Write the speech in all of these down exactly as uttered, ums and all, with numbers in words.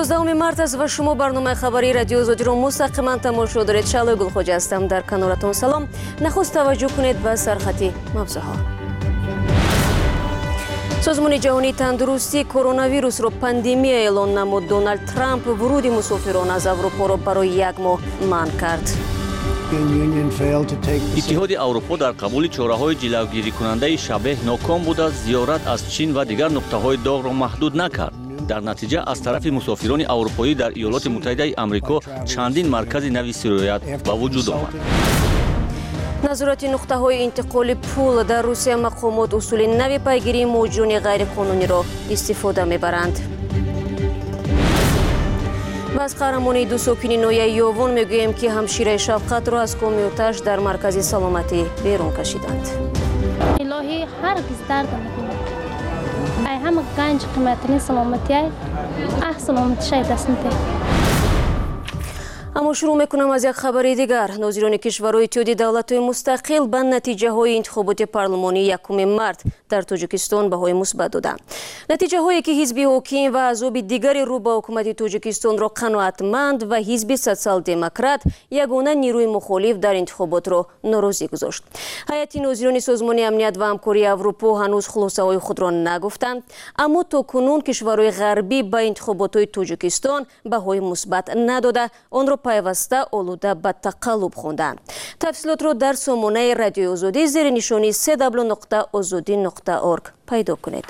دوازدهم مارس است و شما برنامه خبری رادیو آزادی را مستقیما تماشا دارید. شعله گلخوج هستم. در کنارتون سلام. نخست توجه کنید به سرخط موضوعها. سازمان جهانی تندرستی کرونا ویروس را پاندمی اعلان نمود. دونالد ترامپ ورود مسافران از اروپا را برای یک ماه منع کرد. اتحاد اروپا در قبول چاره‌های جلوگیری کننده شبیه ناکام بود. زیارت از چین و دیگر نقطه‌های داغ را محدود نکرد. در نتیجه از طرف مسافران اروپایی در ایالات متحده آمریکا چندین مرکز نوی سرایت به وجود آمد. نظارت نقطه‌های انتقال پول در روسیه مقامات اصول نوی پیگیری مهاجران غیرقانونی را استفاده می‌برند. و از قهرمانی دو ساکن نویه یاون میگوییم که همشیره شفقت را از کامیوتاش در مرکز سلامتی بیرون کشیدند. الهی هرگز درد نکنه. ای همه گنج قیمتین سلامتی ای سلامتی شاید دست نده. اما شروع میکنم از یک خبر دیگر. ناظران کشورهای اتحاد دولت‌های مستقل به نتیجه های انتخابات پارلمانی یکم مارس در تاجیکستان بهای مثبت دادند. نتیجه هایی که حزب حاکم و احزاب دیگری رو به حکومت تاجیکستان را قناعتمند و حزب سوسیال دموکرات یگانه نیروی مخالف در انتخابات را ناراضی گذاشت. هیئت ناظران سازمان امنیت و همکاری اروپا هنوز خلاصه های خود را نگفتند، اما تاکنون کشورهای غربی به انتخابات های تاجیکستان بهای مثبت نداده آن را پیوسته آلوده به تقلب خواندند. تفصیلات را در سامانه رادیو آزادی زیر نشانی سه دبلیو نقطه آزادی نقطه اورگ پیدا کنید.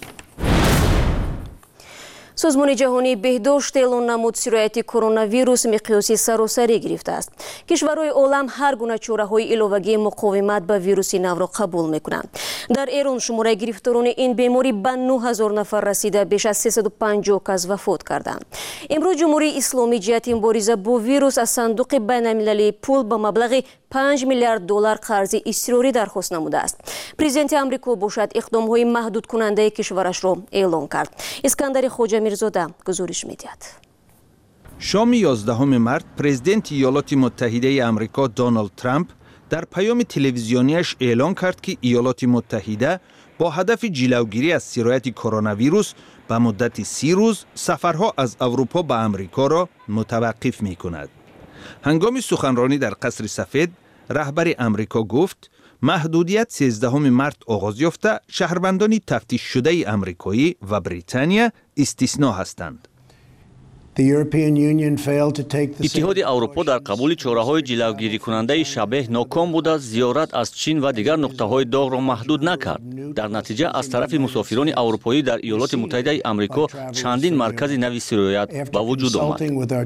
سازمان جهانی بهداشت اعلان نمود سرایت کرونا ویروس مقیاسی سراسری گرفته است. کشورهای عالم هر گونه چاره‌های علاوگی مقاومت به ویروس نو را قبول می‌کنند. در ایران شماره گرفتاران این بیماری به نه هزار نفر رسیده، بیش از سیصد و پنجاه کس وفات کردند. امروز جمهوری اسلامی جهت مبارزه با ویروس از صندوق بین‌المللی پول به مبلغ پنج میلیارد دلار قرض اضطراری درخواست نموده است. پرزیدنت آمریکا باشد اقدام‌های محدود کننده کشورش را اعلان کرد. اسکندر خواجه میرزاده گزارش می‌دهد. شام یازدهم مارس پرزیدنت ایالات متحده آمریکا دونالد ترامپ در پیام تلویزیونیش اعلان کرد که ایالات متحده با هدف جلوگیری از سرایت کرونا ویروس به مدت سی روز سفرها از اروپا به آمریکا را متوقف می‌کند. هنگام سخنرانی در قصر سفید، رهبر آمریکا گفت محدودیت سیزدهم مارس آغاز یافته، شهروندان تفتیش شده آمریکایی و بریتانیا استثنا هستند. اتحاد اروپا در قبول چاره‌های جلوگیری کننده شبیه ناکام بود. زیارت از چین و دیگر نقطه‌های داغ را محدود نکرد. در نتیجه از طرف مسافران اروپایی در ایالات متحده آمریکا چندین مرکز نوی سرایت به وجود آمد.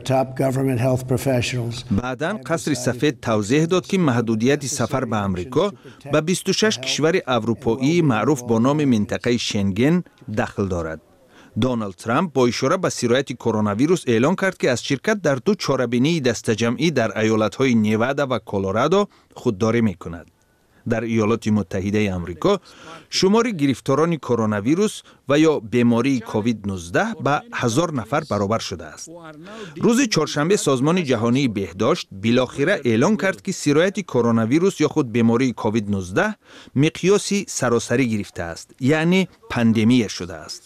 بعداً قصر سفید توضیح داد که محدودیت سفر به آمریکا به بیست و شش کشور اروپایی معروف با نام منطقه شنگن دخل دارد. دونالد ترامپ با اشاره به سرایت کرونا ویروس اعلان کرد که از شرکت در دو چهاربینی دسته جمعی در ایالت‌های نیوادا و کلرادو خودداری می‌کند. در ایالات متحده آمریکا شمار گرفتاران کرونا ویروس و یا بیماری کووید نوزده به هزار نفر برابر شده است. روز چهارشنبه سازمان جهانی بهداشت بالاخره اعلان کرد که سرایت کرونا ویروس یا خود بیماری کووید نوزده مقیاسی سراسری گرفته است، یعنی پاندمی شده است.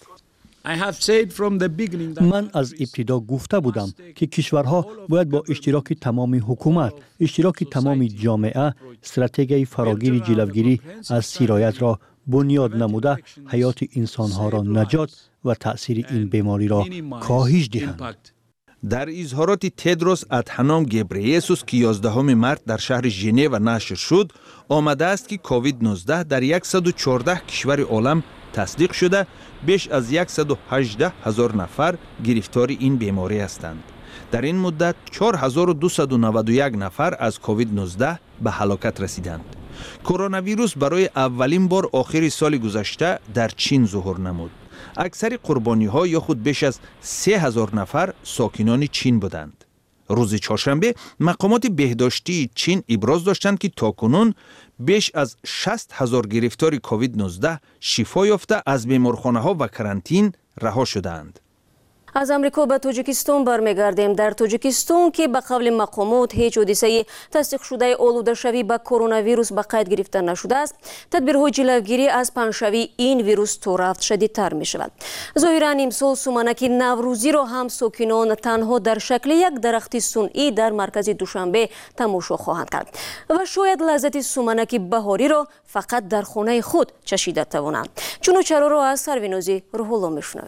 من از ابتدا گفته بودم که کشورها باید با اشتراک تمام حکومت، اشتراک تمام جامعه، استراتژی فراگیر جلوگیری از سرایت را بنیاد نموده حیات انسانها را نجات و تأثیر این بیماری را کاهش دهند. در اظهارات تدروس ادحانوم گبریسوس که یازدهم مارس در شهر ژنو نشر شد، آمده است که کووید نوزده در صد و چهارده کشور عالم تصدیق شده، بیش از صد و هجده هزار نفر گرفتار این بیماری هستند. در این مدت چهار هزار و دویست و نود و یک نفر از کووید نوزده به هلاکت رسیدند. کرونا ویروس برای اولین بار آخر سال گذشته در چین ظهور نمود. اکثر قربانی ها یا خود بیش از سه هزار نفر ساکنان چین بودند. روز چهارشنبه مقامات بهداشتی چین ابراز داشتند که تاکنون بیش از شصت هزار گرفتار کووید نوزده شفا یافته از بیمارخانه ها و کرانتین رها شدند. از امریکا به تاجیکستان برمیگردیم. در تاجیکستان که به قول مقامات هیچ حادثه تصدیق شده آلوده شوی به کرونا ویروس به قید گرفته نشده است، تدبیرهای جلوگیری از پنشوی این ویروس تا رفت شدیدتر می شود. ظاهرا امسال سومنک نوروزی را هم ساکنان تنها در شکل یک درخت صنعی در مرکز دوشنبه تماشا خواهند کرد و شاید لذت سومنک بهاری را فقط در خانه خود چشیده توانند. چون و چرا را از سروینازی روح الله میشنویم.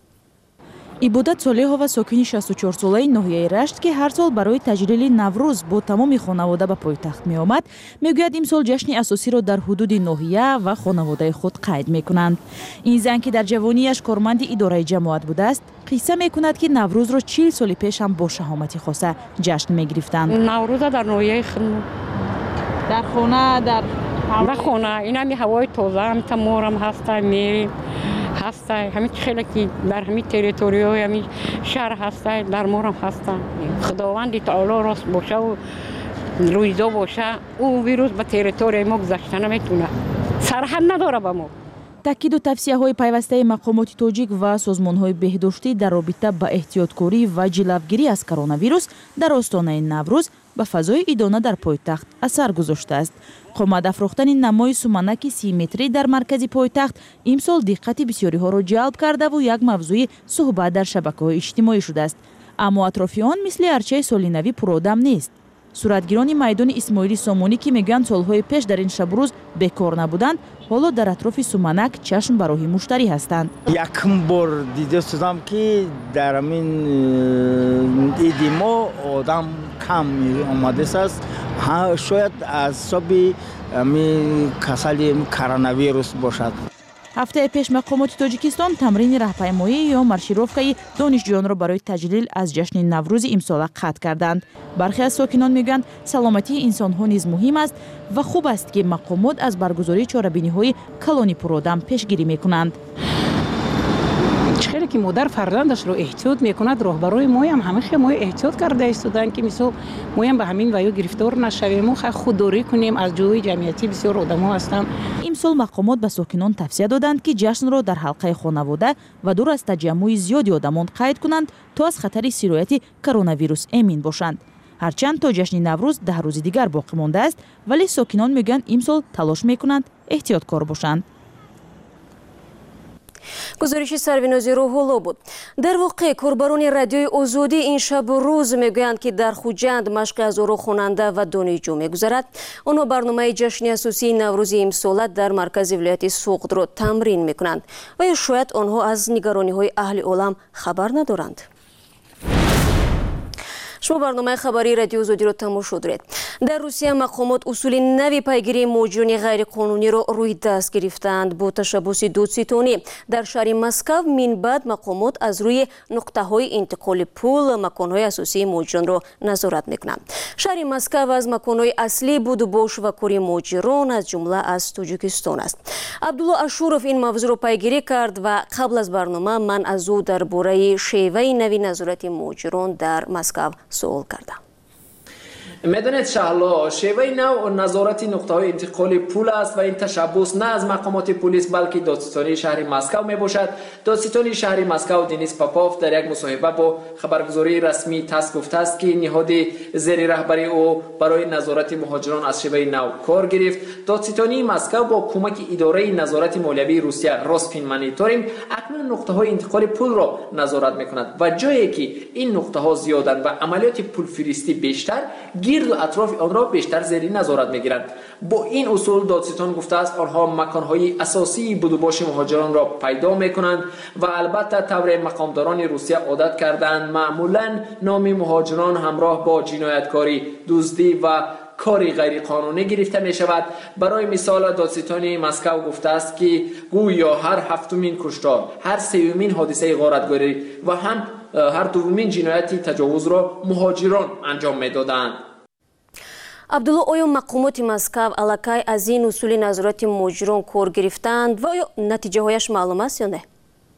ибодат солиҳова сокини шасту чор солаи ноҳияи рашт ки ҳар сол барои таҷлили наврӯз бо тамоми хонавода ба пойтахт меомад, мегӯяд имсол ҷашни асосиро дар ҳудуди ноҳия ва хонаводаи худ қайд мекунанд. ин зан ки дар ҷавонияш корманди идораи ҷамоат будааст, қисса мекунад ки наврӯзро чил соли пеш ҳам бо шаҳомати хоса ҷашн мегирифтанд. наврӯза дар ноҳияи дар хона дар дар хона ин ҳами ҳавои тоза ҳами таморам ҳаста мерим ҳаста ҳами хеле ки дар ҳами территорияи ҳами шаҳр ҳаста дар морам ҳаста. худованди таоло рост бошаву рӯйдо боша, ӯ вирус ба территорияи мо гузашта наметавонад, сарҳад надора ба мо. таъкиду тавсияҳои пайвастаи мақомоти тоҷик ва созмонҳои беҳдоштӣ дар робита ба эҳтиёткорӣ ва ҷилавгирӣ аз коронавирус дар остонаи наврӯз ба фазои идона дар пойтахт асар гузоштааст. қомат афрохтани намои суманаки си метрӣ дар маркази пойтахт имсол диққати бисёриҳоро ҷалб кардаву як мавзӯи суҳбат дар шабакаҳои иҷтимоӣ шудааст. аммо атрофи он мисли арчаи соли нави пуродам нест. суратгирони майдони исмоили сомонӣ ки мегӯянд солҳои пеш дар ин шабрӯз бекор набуданд, ҳоло дар атрофи суманак чашм ба роҳи муштарӣ ҳастанд. якм бор дида шудам ки дар амин иди мо одам кам омадааст, шояд аз ҳисоби касали коронавирус бошад. ҳафтаи пеш мақомоти тоҷикистон тамрини раҳпаймоӣ ё маршировкаи донишҷӯёнро барои таҷлил аз ҷашни наврӯзи имсола қатъ карданд. бархе аз сокинон мегӯянд саломатии инсонҳо низ муҳим аст ва хуб аст ки мақомот аз баргузории чорабиниҳои калони пуродам пешгирӣ мекунанд. хеле ки модар фарзандашро эҳтиёт мекунад, роҳбарои моям ҳама хеле мо эҳтиёт карда истоданд ки мисол моям ба ҳамин ваё гирифтор нашавем, мо хай худдорӣ кунем, аз ҷои ҷамъиятӣ бисёр одамҳо ҳастанд. имсол мақомот ба сокинон тавсия доданд ки ҷашнро дар ҳалқаи хонавода ва дур аз таҷаммӯи зиёди одамон қайд кунанд то аз хатари сирояти коронавирус эмин бошанд. ҳарчанд то ҷашни наврӯз даҳ рӯзи дигар боқӣ мондааст, вале сокинон мегӯянд имсол талош мекунанд эҳтиёткор бошанд. гузориши сарвинози рӯҳулло буд. дар воқеъ корбарони радиои озодӣ ин шабу рӯз мегӯянд ки дар хуҷанд машқи ҳазоро хонанда ва донишҷӯ мегузарад. онҳо барномаи ҷашни асосии наврӯзи имсола дар маркази вилояти Суғдро тамрин мекунанд ва ё шояд онҳо аз нигарониҳои аҳли олам хабар надоранд. шумо барномаи хабари радиои озодиро тамошо доред. дар русия мақомот усули нави пайгирии муҳоҷирони ғайриқонуниро рӯи даст гирифтаанд. бо ташаббуси додситонӣ дар шаҳри Москав минбаъд мақомот аз рӯи нуқтаҳои интиқоли пул маконҳои асосии муҳоҷиронро назорат мекунанд. шаҳри Москав аз маконҳои аслии будубош ва кори муҳоҷирон аз ҷумла аз Тоҷикистон аст. Абдулло Ашуров ин мавзӯъро пайгирӣ кард ва қабл аз барнома ман аз ӯ дар бораи шеваи нави назорати муҳоҷирон дар Москав суол кардам. медонед шаҳло, шеваи нав назорати нуқтаҳои интиқоли пул аст ва ин ташаббус на аз мақомоти пулис балки додситонии шаҳри Москав мебошад. додситони шаҳри Москав Денис Попов дар як мусоҳиба бо хабаргузории расмии ТАСС гуфтааст ки ниҳоди зери раҳбарии ӯ барои назорати муҳоҷирон аз шеваи нав кор гирифт. додситонии Москав бо кӯмаки идораи назорати молиявии Русия Росфинмониторинг акнун нуқтаҳои интиқоли пулро назорат мекунад ва ҷое ки ин нуқтаҳо зиёданд ва амалиёти пулфиристӣ бештар, гирду атрофи онро бештар зери назорат мегиранд. бо ин усул додситон гуфтааст онҳо маконҳои асосии будубоши муҳоҷиронро пайдо мекунанд ва албатта тавре мақомдорони Русия одат карданд маъмулан номи муҳоҷирон ҳамроҳ бо ҷинояткорӣ, дуздӣ ва кори ғайриқонунӣ гирифта мешавад. барои мисол додситони Москав гуфтааст ки гӯё ҳар ҳафтумин куштор, ҳар сеюмин ҳодисаи ғоратгорӣ ва ҳам ҳар дуввумин ҷинояти таҷовузро муҳоҷирон анҷом медоданд. абдулло, оё мақомоти Москав аллакай аз ин усули назорати муҳоҷирон кор гирифтанд ва оё натиҷаҳояш маълум аст ё не?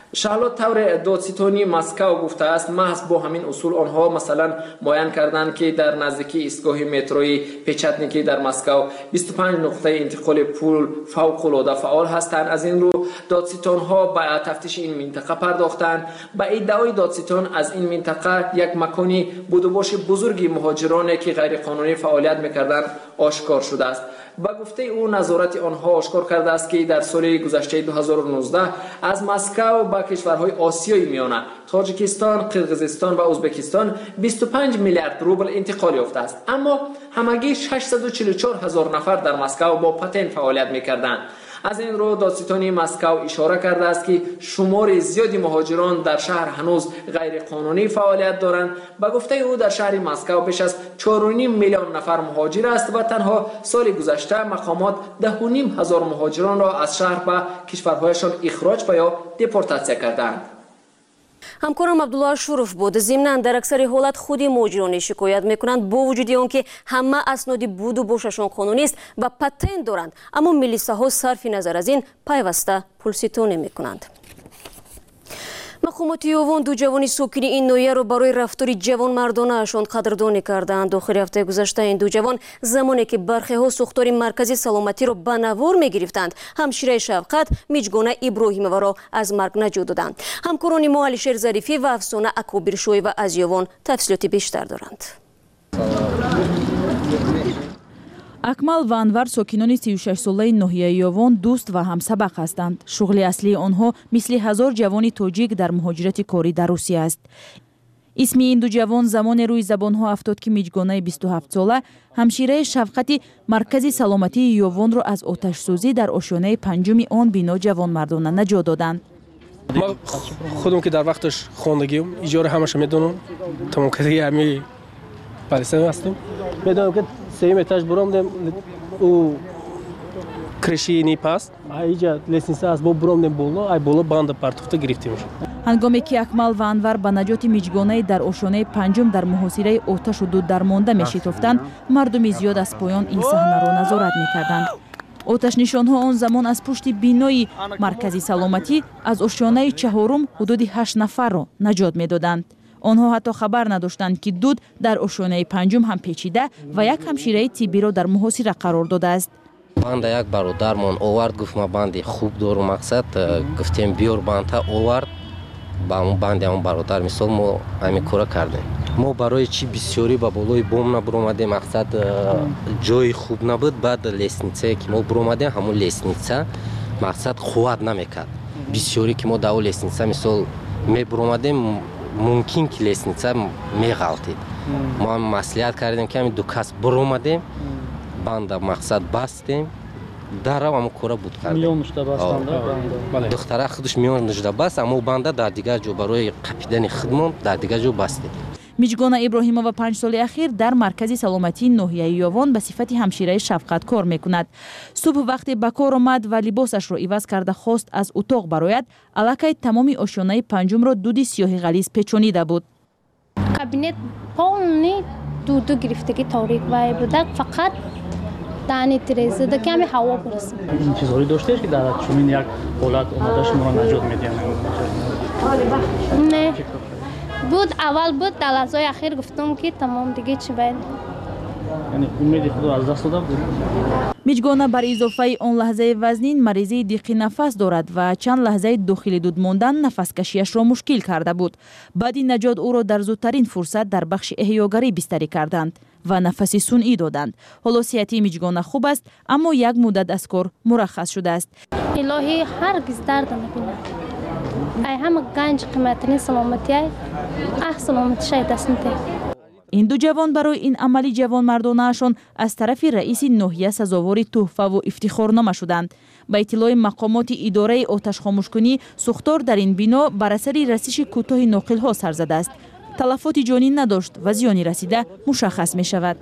شهلا طور دادستانی مسکو گفته است محض با همین اصول آنها مثلا معین کردند که در نزدیکی ایستگاه متروی پیچتنیکی در مسکو بیست و پنج نقطه انتقال پول فوق العاده فعال هستند. از این رو دادستان ها به تفتیش این منطقه پرداختند. به ادعای دادستان از این منطقه یک مکانی بود و باش بزرگی مهاجرانی که غیر قانونی فعالیت میکردند آشکار شده است. با گفته او نظارت آنها آشکار کرده است که در سال گذشته دو هزار و نوزده از مسکو به کشورهای آسیای میانه تاجیکستان، قرقیزستان و ازبکستان بیست و پنج میلیارد روبل انتقال یافته است. اما همگی ششصد و چهل و چهار هزار نفر در مسکو با پتن فعالیت میکردند. از این رو دادستانی مسکو اشاره کرده است که شمار زیادی مهاجران در شهر هنوز غیر قانونی فعالیت دارند. به گفته او در شهر مسکو بیش از چهار و نیم میلیون نفر مهاجر است و تنها سال گذشته مقامات ده و نیم هزار مهاجران را از شهر به کشورهایشان اخراج و یا دپورتاسیا کردند. ҳамкорам Абдулло Ашуров буд. Зимнан дар аксари ҳолат худи муҳоҷироне шикоят мекунанд бо вуҷуди он ки ҳама асноди буду бошашон қонунист ва патент доранд, аммо милисаҳо сарфи назар аз ин пайваста пулситонӣ мекунанд. мақомоти Ёвон ду ҷавони сокини ин ноҳияро барои рафтори ҷавонмардонаашон қадрдонӣ карданд. охири ҳафтаи гузашта ин ду ҷавон замоне ки бархеҳо сохтори маркази саломатиро ба навор мегирифтанд, ҳамшираи Шавқат Миҷгона Иброҳимоваро аз марг наҷот доданд. ҳамкорони мо Алишер Зарифӣ ва Афсона Акобиршоева аз Ёвон тафсилоти бештар доранд. акмал ва Анвар сокинони си و شش солаи ноҳияи Ёвон дӯст ва ҳамсабақ ҳастанд. шуғли аслии онҳо мисли ҳазор ҷавони тоҷик дар муҳоҷирати корӣ дар Русия аст. исми ин ду ҷавон замоне рӯи забонҳо афтод ки Миҷгонаи бисту ҳафт сола ҳамшираи Шавқати маркази саломатии Ёвонро аз оташсӯзӣ дар ошёнаи панҷуми он бино ҷавонмардона наҷот доданд. ман худам ки дар вақташ хондагиам иҷораи ҳамаша медонам, тамом кардаги ҳами палестин ҳастам. медонам ки сеюм этаж буромдем у кришини паст айҷа лестница аст бо буромдем боло ай боло банда партуфта гирифтем. ҳангоме ки Акмал ва Анвар ба наҷоти Миҷгонаи дар ошонаи панҷум дар муҳосираи оташу дуд дармонда мешитофтанд, мардуми зиёд аз поён ин саҳнаро назорат мекарданд. оташнишонҳо он замон аз пушти бинои маркази саломатӣ аз ошонаи чаҳорум ҳудуди ҳашт нафарро наҷот медоданд. онҳо ҳатто хабар надоштанд ки дуд дар ошонаи панҷум ҳам печида ва як ҳамшираи тиббиро дар муҳосира қарор додааст. банда як бародармон овард, гуфт ма банди хуб дору мақсад, гуфтем биёр банда овард, ба он банди он бародар мисол мо ҳамин кора кардем. мо барои чӣ бисёрӣ ба болои бом набуромадем, мақсад ҷои хуб набуд. баъд лестницае ки мо буромадем ҳамун лестница мақсад қувват намекард. бисёрӣ ки мо дар он лестница мисол мебуромадем мумкин ки лестница меғалтид. мо ҳам маслиҳат кардем ки ҳамин ду кас буромадем, банда мақсад бастем, дарав ҳамун кора буд кардем. духтара худаш миён нужда баст, аммо банда дар дигар ҷо барои қапидани хидмон дар дигар ҷо бастем. Миҷгона Иброҳимова панҷ соли ахир дар маркази саломатии ноҳияи Ёвон ба сифати ҳамшираи Шавқат кор мекунад. субҳ вақте ба кор омад ва либосашро иваз карда хост аз утоқ барояд, аллакай тамоми ошёнаи панҷумро дуди сиёҳи ғализ печонида буд. кабинет полни дуду гирифтаги торик вай буда, фақат дани тирезада ками ҳаво бурасид. ин чизҳои доштеш ки дар чунин як ҳолат омада шуморо наҷот медиҳанд? не буд, аввал буд, дар лаҳзаи ахир гуфтум ки тамом дига чӣ байд. яъне умеди худро аз даст дода буд. Миҷгона бар изофаи он лаҳзаи вазнин маризии диққи нафас дорад ва чанд лаҳзаи дохили дуд мондан нафаскашиашро мушкил карда буд. баъди наҷот ӯро дар зудтарин фурсат дар бахши эҳёгарӣ бистарӣ карданд ва нафаси сунъӣ доданд. ҳоло сиҳати Миҷгона хуб аст, аммо як муддат аз кор мураххас шудааст. илоҳӣ ҳаргиз дарда набинад. ай ҳама ганҷ қиматини саломатиай аҳ саломатишай даст натеҳ. ин ду ҷавон барои ин амали ҷавонмардонаашон аз тарафи раиси ноҳия сазовори тӯҳфаву ифтихорнома шуданд. ба иттилои мақомоти идораи оташхомӯшкунӣ, сӯхтор дар ин бино бар асари расиши кӯтоҳи ноқилҳо сар задааст. талафоти ҷонӣ надошт ва зиёни расида мушаххас мешавад.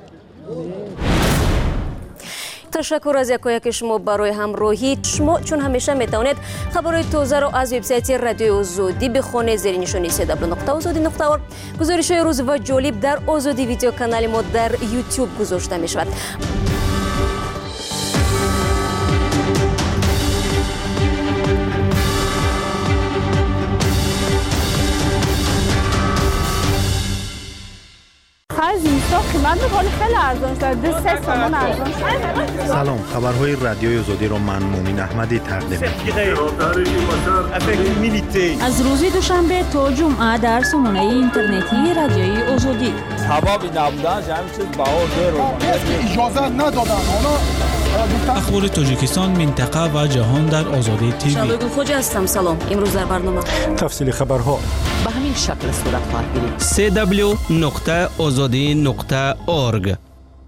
ташаккур аз якояки шумо барои ҳамроҳӣ. шумо чун ҳамеша метавонед хабарҳои тозаро аз вебсайти радиои Озодӣ бихонед зери нишони се дабл ю нуқта озодӣ нуқта орг. гузоришҳои рӯз ва ҷолиб дар Озодӣ видеоканали мо дар YouTube гузошта мешавад. خرج زمستان قیمت میکنه خیلی ارزان شده دو سه تومن ارزان شده. سلام، خبرهای رادیوی آزادی را من مومن احمدی تقدیم می‌کنم. از روز دوشنبه تا جمعه در سامانه اینترنتی رادیوی آزادی. حبابی نبودن همین چیز بها زیرو اجازه ندادن. اخبار تاجیکستان، منطقه و جهان در آزادی تیوی. شبگون خوجا هستم. سلام. امروز در برنامه تفصیل خبرها به همین شکل صورت خواهد گرفت. سی دبلیو نقطه آزادی نقطه اورگ.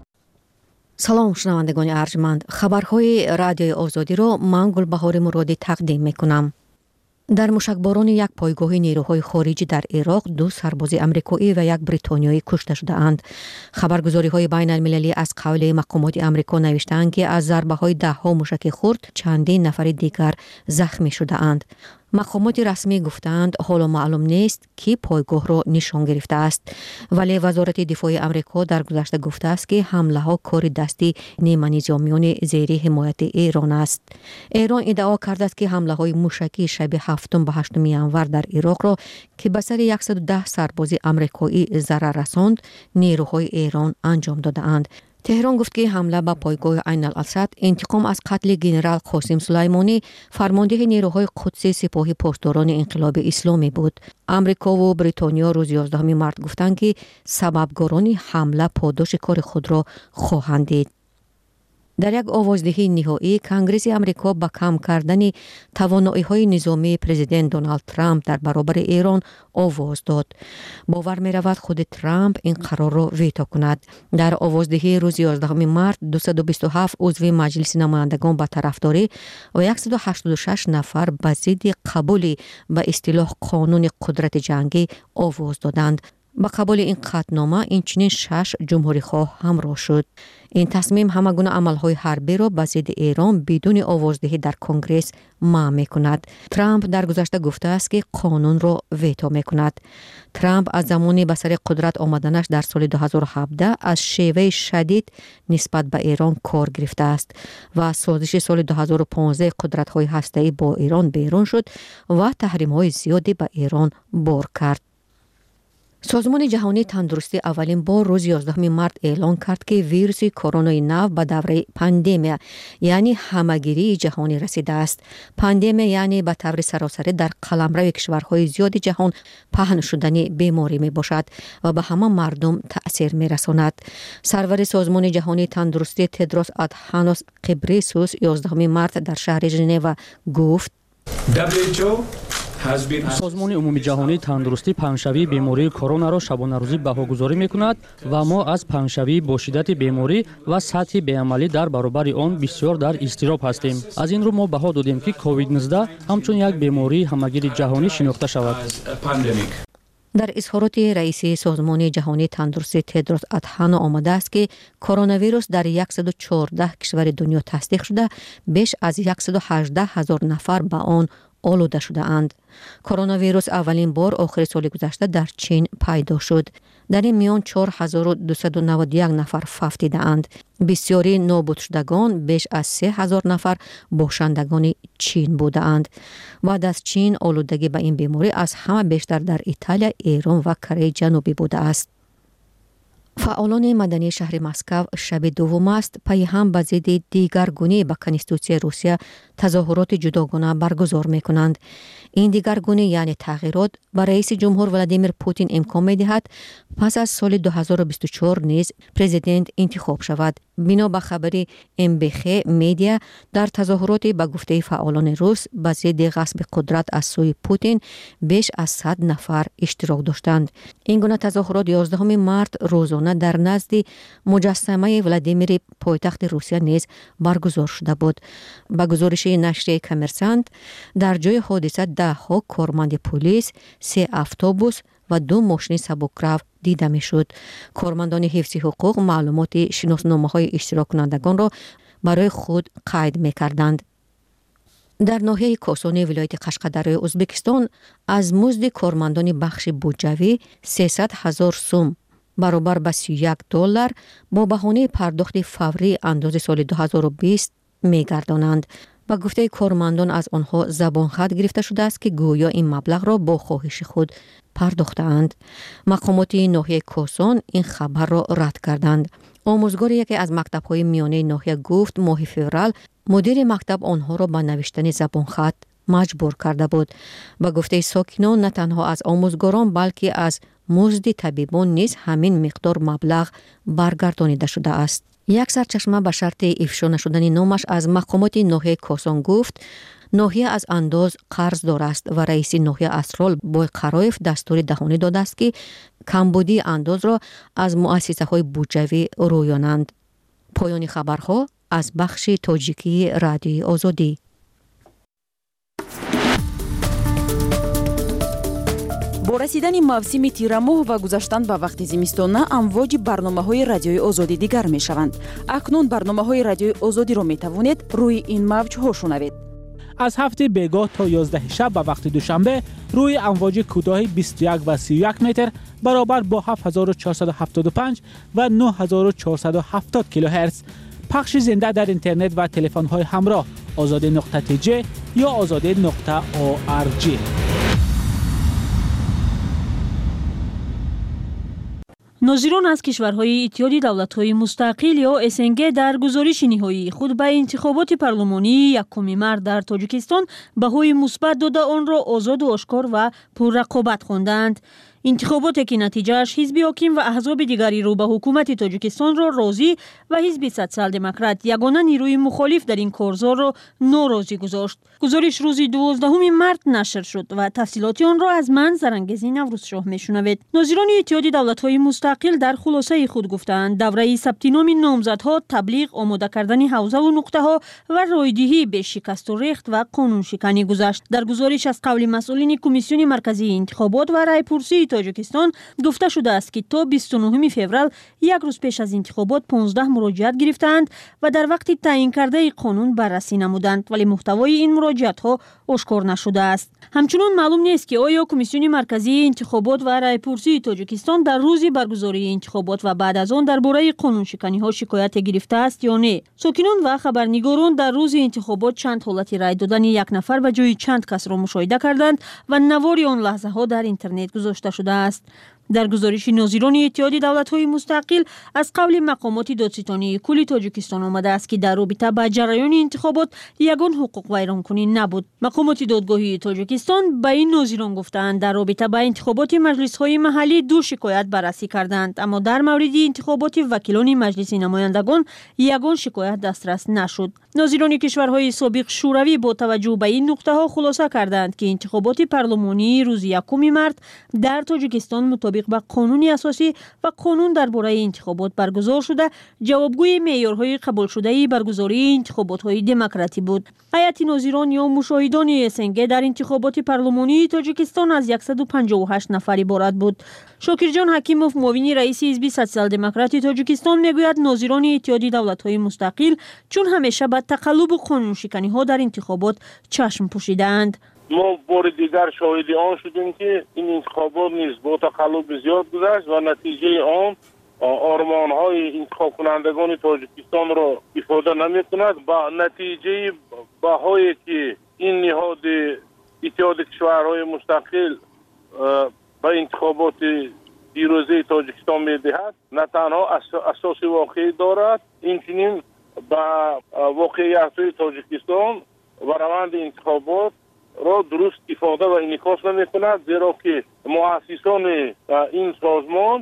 سلام شنوندگان ارجمند، خبرهای رادیوی آزادی را من گلبهار مرادی تقدیم میکنم. در موشکباران یک پایگاه نیروهای خارجی در عراق دو سرباز آمریکایی و یک بریتانیایی کشته شده‌اند. خبرگزاری‌های بین المللی از قبل مقامات آمریکا نوشتند که از ضربه‌های ده‌ها موشک خرد چندین نفر دیگر زخمی شده‌اند. مقامات رسمی گفتند حالا معلوم نیست کی پایگاه را نشان گرفته است، ولی وزارت دفاع آمریکا در گذشته گفته است که حمله ها کار دستی نیمه نظامیان زیر حمایت ایران است. ایران ادعا کرده است که حمله های موشکی شب هفتم به هشتم ژانویه در عراق را که به سر صد و ده سرباز آمریکایی ضرر رساند نیروهای ایران انجام داده‌اند. تهران گفت که حمله به پایگاه عین الاسد انتقام از قتل ژنرال قاسم سلیمانی فرمانده نیروهای قدسی سپاه پاسداران انقلاب اسلامی بود. آمریکا و بریتانیا روز یازدهم مارس گفتند که سببکاران حمله پاداش کار خود را خواهند دید. در یک آوازدهی نهایی کنگره آمریکا با کم کردن توانایی‌های نظامی پرزیدنت دونالد ترامپ در برابر ایران آواز داد. باور می‌رود خود ترامپ این قرار را ویتو کند. در آوازدهی روز یازدهم مارس دویست و بیست و هفت عضو مجلس نمایندگان با طرفداری و صد و هشتاد و شش نفر به ضد قبول به اصطلاح قانون قدرت جنگی آواز دادند. با قبول این قطعنامه اینچنین شش جمهوری خواه همراه شد. این تصمیم همه گونه عملهای حربی را به ضد ایران بدون آوازدهی در کنگره منع می‌کند. ترامپ در گذشته گفته است که قانون را ویتو می‌کند. ترامپ از زمانی به سر قدرت آمدنش در سال دو هزار و هفده از شیوه شدید نسبت به ایران کار گرفته است و سازش سال دو هزار و پانزده قدرت‌های هسته‌ای با ایران بیرون شد و تحریم‌های زیادی به ایران بار کرد. سازمان جهانی تندرستی اولین بار روز یازدهم مارس اعلام کرد که ویروس کرونا نو به دوره پاندمی یعنی همهگیری جهانی رسیده است. پاندمی یعنی به طور سراسری در قلمرو کشورهای زیاد جهان پهن شدن بیماری می باشد و به همه مردم تأثیر می رساند. سرور سازمان جهانی تندرستی تدروس آدهانوس غبریسوس یازدهم مارس در شهر ژنو گفت سازمان عمومی جهانی تندرستی پنجشنبه بیماری کرونا را شبانه روزی بهاگذاری می‌کند و ما از پنجشنبه با شدت بیماری و سطح بی‌عملی در برابر آن بسیار در اضطراب هستیم. از این رو ما بها دادیم که کووید نوزده همچون یک بیماری همهگیر جهانی شناخته شود. در اظهارات رئیس سازمان جهانی تندرستی تدروس آدهانوس آمده است که کرونا ویروس در صد و چهارده کشور دنیا تصدیق شده، بیش از صد و هجده هزار نفر به آن آلوده شده اند. کرونا ویروس اولین بار آخر سال گذشته در چین پیدا شد. در این میان چهار هزار و دویست و نود و یک نفر فوت دیده اند. بسیاری نابود شدگان بیش از سه هزار نفر باشندگان چین بوده اند. بعد از چین آلودگی به این بیماری از همه بیشتر در ایتالیا، ایران و کره جنوبی بوده است. فعالان مدنی شهر مسکو شب دوم است پی هم به ضد دیگرگونی به کنستیتوسیون روسیه تظاهرات جداگانه برگزار می کنند. این دیگرگونی یعنی تغییرات به رئیس جمهور ولادیمیر پوتین امکان می دهد پس از سال دو هزار و بیست و چهار نیز پرزیدنت انتخاب شود. بنا به خبر ام بی خ میدیا در تظاهرات به گفته فعالان روس به ضد غصب قدرت از سوی پوتین بیش از صد نفر اشتراک داشتند. این گونه تظاهرات یازدهم مارس روزانه در نزد مجسمه ولادیمیر پایتخت روسیه نیز برگزار شده بود. با گزارش نشریه کامرسانت در جای حادثه ده ها کارمند پلیس، سه اتوبوس و دو ماشین سبکرو دیده می شد. کارمندان حفظ حقوق معلومات شناسنامه های اشتراک کنندگان را برای خود قید می کردند. در ناحیه کاسانی ولایت قشقدره ازبکستان از مزد کارمندان بخش بودجوی سیصد هزار سوم برابر به سی و یک دلار با بهانه پرداخت فوری اندازه سال دو هزار و بیست می گردانند. با گفته کارمندان از آنها زبان خط گرفته شده است که گویا این مبلغ را با خواهش خود پرداختند. مقامات ناحیه کوسان این خبر را رد کردند. آموزگار یکی از مکتب‌های میانه ناحیه گفت ماه فوریه مدیر مکتب آنها را به نوشتن زبان خط مجبور کرده بود. به گفته ساکنان نه تنها از آموزگاران بلکه از مزد طبیبان نیز همین مقدار مبلغ برگردانیده شده است. یک سرچشمه به شرط افشا نشدن نامش از مقامات ناحیه کوسان گفت ناحیه از انداز قرض دار است و رئیس ناحیه اسرال بویقرایف دستور دهانی داده است که کمبودی انداز را از مؤسسه های بودجوی رویانند. پایان خبرها از بخش تاجیکی رادیوی آزادی. با رسیدن موسم تیرماه و گذشتن به وقت زمستانه امواج برنامه‌های رادیوی آزادی دیگر می‌شوند. اکنون برنامه‌های رادیوی آزادی را می‌توانید روی این موج‌ها شنوید. از هفته بیگاه تا یازده شب به وقت دوشنبه روی امواج کوتاه بیست و یک و سی و یک متر برابر با هفت هزار و چهارصد و هفتاد و پنج و نه هزار و چهارصد و هفتاد کیلوهرتز پخش زنده در اینترنت و تلفن‌های همراه آزادی نقطه تی جی یا آزادی نقطه او آر جی. ناظران از کشورهای اتحاد دولت‌های مستقل یا اس ان جی در گزارش نهایی خود به انتخابات پارلمانی یکم مارس در تاجیکستان بهای مثبت داده آن را آزاد و آشکار و پررقابت خواندند. انتخاباتی که نتیجهش حزب حاکم و احزاب دیگری رو به حکومت تاجیکستان را راضی و حزب سوسیال دموکرات یگانه نیروی مخالف در این کارزار را ناراضی گذاشت. گزارش روز دوازدهم مارس نشر شد و تفصیلات آن را از من زرنگزی نوروز شاه میشنوید. ناظران اتحاد دولت‌های مستقل در خلاصه خود گفتند دوره ثبت نام نامزدها، تبلیغ، آماده کردن حوزه و نقطه‌ها و رایدهی به شکست و ریخت و قانون شکنی گذشت. در گزارش از قول مسئولین کمیسیون مرکزی انتخابات و رایپرسی تاجیکستان گفته شده است که تا بیست و نهم فوریه یک روز پیش از انتخابات پانزده مراجعت گرفتند و در وقت تعیین کرده قانون بررسی نمودند ولی محتوای این مراجعت ها آشکار نشده است. همچنین معلوم نیست که آیا کمیسیون مرکزی انتخابات و رایپرسی تاجیکستان در روز برگزاری انتخابات و بعد از آن درباره قانون شکنی ها شکایت گرفته است یا نه. ساکنان و خبرنگاران در روز انتخابات چند حالت رای دادن یک نفر به جای چند کس را مشاهده کردند و نواری آن لحظه ها در اینترنت گذاشته شده است. در گزارش ناظران اتحاد دولت‌های مستقل از قبل مقامات دادستانی کل تاجیکستان آمده است که در رابطه با جریان انتخابات یگان حقوق ویرانکنی نبود. مقامات دادگاهی تاجیکستان به این ناظران گفتند در رابطه با انتخابات مجلس‌های محلی دو شکایت بررسی کردند، اما در مورد انتخابات وکیلان مجلس نمایندگان یگان شکایت دسترس نشد. ناظران کشورهای سابق شوروی با توجه به این نقطه‌ها خلاصه کردند که انتخابات پارلمانی روز یکم مارس در تاجیکستان مطابق با قانون اساسی و قانون درباره انتخابات برگزار شده جوابگوی معیارهای قبول شده برگزاری انتخابات‌های دموکراتی بود. هیئت ناظران یا مشاهدان اس ان جی در انتخابات پارلمانی تاجیکستان از صد و پنجاه و هشت نفر عبارت بود. شاکرجان حکیموف معاون رئیس حزب سوسیال دموکراتی تاجیکستان میگوید ناظران اتحاد دولت‌های مستقل چون همیشه به تقلب قانون شکنی ها در انتخابات چشم پوشیدند. ما بار دیگر شاهد آن شدیم که این انتخابات نیز با تقلب زیاد گذشت و نتیجه آن آرمان های انتخاب کنندگان تاجیکستان را افاده نمی کند. با نتیجه بهایی که این نهاد اتحاد کشورهای مستقل به انتخابات دیروزه تاجیکستان می دهد نه تنها اساس واقعی دارد، اینچنین با واقعیت های تاجیکستان و روند انتخابات را درست افاده و انعکاس نمی کند، زیرا که مؤسسان این سازمان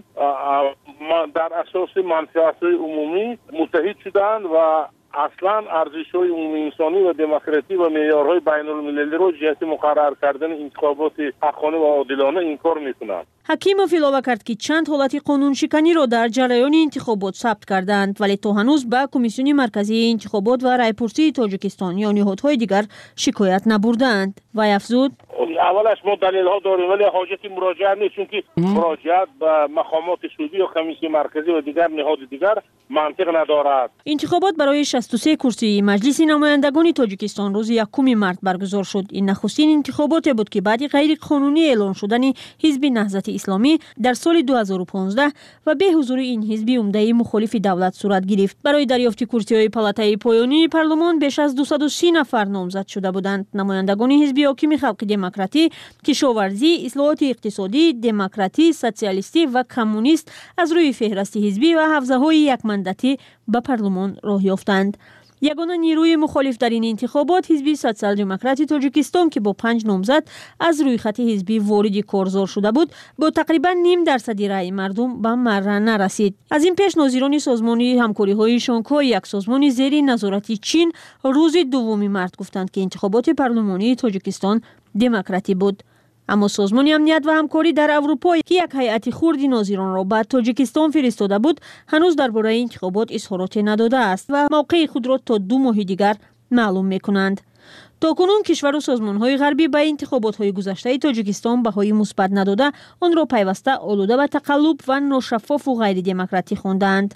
در اساس منفعت‌های عمومی متحد شدند و اصلا ارزش‌های عمومی انسانی و دموکراسی و معیارهای بین‌المللی را جهت مقرر کردن انتخابات حقانه و عادلانه انکار می‌کنند. حکیموف اضافه کرد که چند حالت قانون شکنی را در جریان انتخابات ثبت کردند ولی تا هنوز به کمیسیون مرکزی انتخابات و رایپرسی تاجیکستان یا نهادهای دیگر شکایت نبردند. و افزود اولش ما دلیل‌ها داریم ولی حاجت مراجعه نیست، چون که مراجعت به مقامات سودی یا کمیسیون مرکزی و دیگر نهاد دیگر منطق ندارد. انتخابات برای شصت و سه کرسی مجلس نمایندگان تاجیکستان روز یکم مارس برگزار شد. این نخستین انتخابات بود که بعد غیر قانونی اعلام شدن حزب نهضت اسلامی در سال دو هزار و پانزده و به حضور این حزب عمده مخالف دولت صورت گرفت. برای دریافت کرسی‌های پالاتای پایانی پارلمان بیش از دویست و سی نفر نامزد شده بودند. نمایندگان حزب حاکم خلق دموکراتی، کشاورزی، اصلاحات اقتصادی، دموکراتی، سوسیالیستی و کمونیست از روی فهرست حزبی و حوزه‌های یک مندتی به پارلمان راه یافتند. یگانه نیروی مخالف در این انتخابات حزب سوسیال دموکراتی تاجیکستان که با پنج نامزد از روی خط حزبی وارد کارزار شده بود با تقریبا نیم درصدی رأی مردم به مره نرسید. از این پیش ناظران سازمانی همکاری‌های شانگهای، یک سازمان زیر نظارت چین، روز دوم مارس گفتند که انتخابات پارلمانی تاجیکستان دموکراتی بود. اما سازمان امنیت و همکاری در اروپا که یک هیئت خرد ناظران را به تاجیکستان فرستاده بود هنوز درباره انتخابات اظهارات نداده است و موقع خود را تا دو ماه دیگر معلوم می‌کنند. تاکنون کشور و سازمان‌های غربی به انتخابات‌های گذشته تاجیکستان بهای مثبت نداده آن را پیوسته آلوده به تقلب و ناشفاف و غیر دموکراتی خواندند.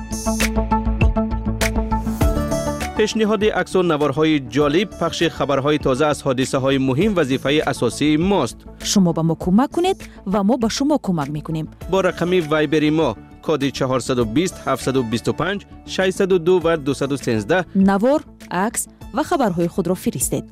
پیشنهاد عکس و نوارهای جالب، پخش خبرهای تازه از حادثه‌های مهم وظیفه اساسی ماست. شما به ما کمک کنید و ما به شما کمک میکنیم. با رقم وایبری ما کد چهارصد و بیست هفتصد و بیست و پنج ششصد و دو و دویست و سیزده نوار، عکس و خبرهای خود را فرستید.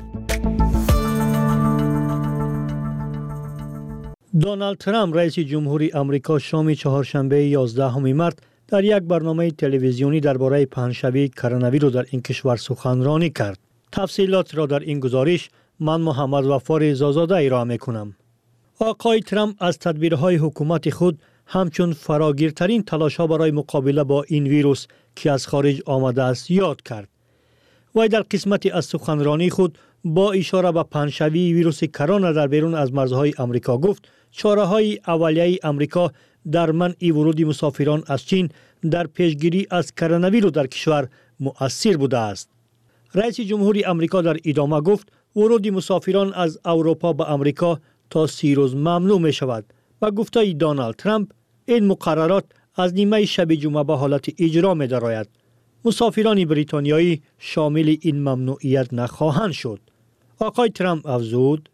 دونالد ترامپ رئیس جمهوری آمریکا شام چهارشنبه یازدهم مارس در یک برنامه تلویزیونی درباره پنجشنبه کرونا ویروس در این کشور سخنرانی کرد. تفصیلات را در این گزارش من محمد وفار زازاده ارائه می‌کنم. آقای ترامپ از تدبیرهای حکومت خود همچون فراگیرترین تلاش‌ها برای مقابله با این ویروس که از خارج آمده است یاد کرد. وی در قسمتی از سخنرانی خود با اشاره به پنجشنبه ویروس کرونا در بیرون از مرزهای آمریکا گفت چاره‌های اولیه آمریکا در منع ورود مسافران از چین در پیشگیری از کرونا ویروس در کشور مؤثر بوده است. رئیس جمهوری آمریکا در ادامه گفت ورود مسافران از اروپا به آمریکا تا سی روز ممنوع می شود. با گفته دونالد ترامپ این مقررات از نیمه شب جمعه به حالت اجرا می درآید. مسافران بریتانیایی شامل این ممنوعیت نخواهند شد. آقای ترامپ افزود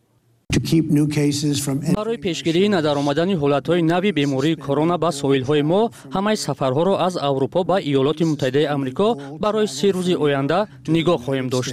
برای پیشگیری ندر آمدن حالتهای نوی بیماری کرونا به ساحل‌های ما همه سفرها را از اروپا به ایالات متحده آمریکا برای سه روز آینده نگاه خواهیم داشت.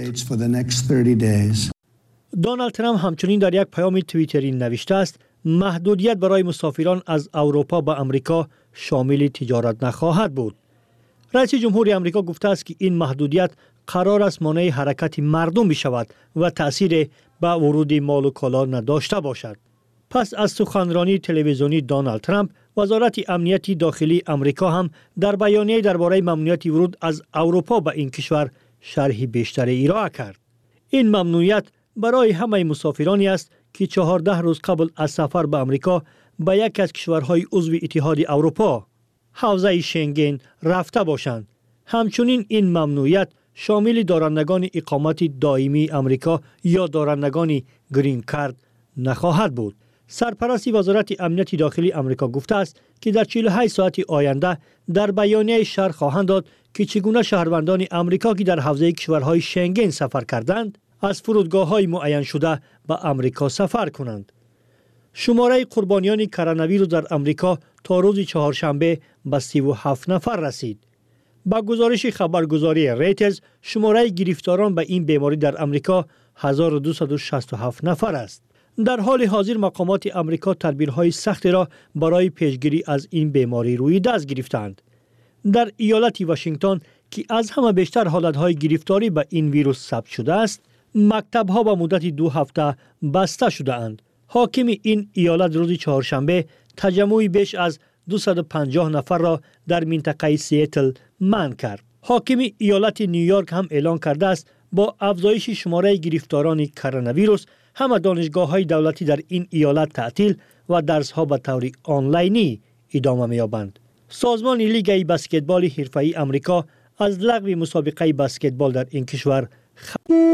دونالد ترامپ همچنین در یک پیام توییتری نوشته است محدودیت برای مسافران از اروپا به آمریکا شامل تجارت نخواهد بود. رئیس جمهوری آمریکا گفته است که این محدودیت قرار است مانع حرکت مردم بشود و تأثیر به ورود مال و کالا نداشته باشد. پس از سخنرانی تلویزیونی دونالد ترامپ، وزارت امنیت داخلی آمریکا هم در بیانیه درباره ممنوعیت ورود از اروپا به این کشور شرح بیشتری ارائه کرد. این ممنوعیت برای همه مسافرانی است که چهارده روز قبل از سفر به آمریکا به یک از کشورهای عضو اتحاد اروپا، حوزه شنگن رفته باشند. همچنین این ممنوعیت شامل دارندگان اقامت دائمی آمریکا یا دارندگان گرین کارت نخواهد بود. سرپرست وزارت امنیت داخلی آمریکا گفته است که در چهل و هشت ساعت آینده در بیانیه شرح خواهند داد که چگونه شهروندان آمریکا که در حوزه کشورهای شنگن سفر کردند از فرودگاه‌های معین شده به آمریکا سفر کنند. شماره قربانیان کرونا ویروس در آمریکا تا روز چهارشنبه به سی و هفت نفر رسید. با گزارش خبرگزاری ریترز شماره گرفتاران به این بیماری در آمریکا هزار و دویست و شصت و هفت نفر است. در حال حاضر مقامات آمریکا تدبیرهای سختی را برای پیشگیری از این بیماری روی دست گرفتند. در ایالت واشنگتن که از همه بیشتر حالتهای گرفتاری به این ویروس ثبت شده است، مکتب‌ها به مدت دو هفته بسته شده اند. حاکم این ایالت روز چهارشنبه تجمعی بیش از دویست و پنجاه نفر را در منطقه سیاتل منع کرد. حاکم ایالت نیویورک هم اعلان کرده است با افزایش شماره گرفتاران کرونا ویروس همه دانشگاه‌های دولتی در این ایالت تعطیل و درس‌ها به طور آنلاینی ادامه می‌یابند. سازمان لیگ بسکتبال حرفه‌ای آمریکا از لغو مسابقه بسکتبال در این کشور خ...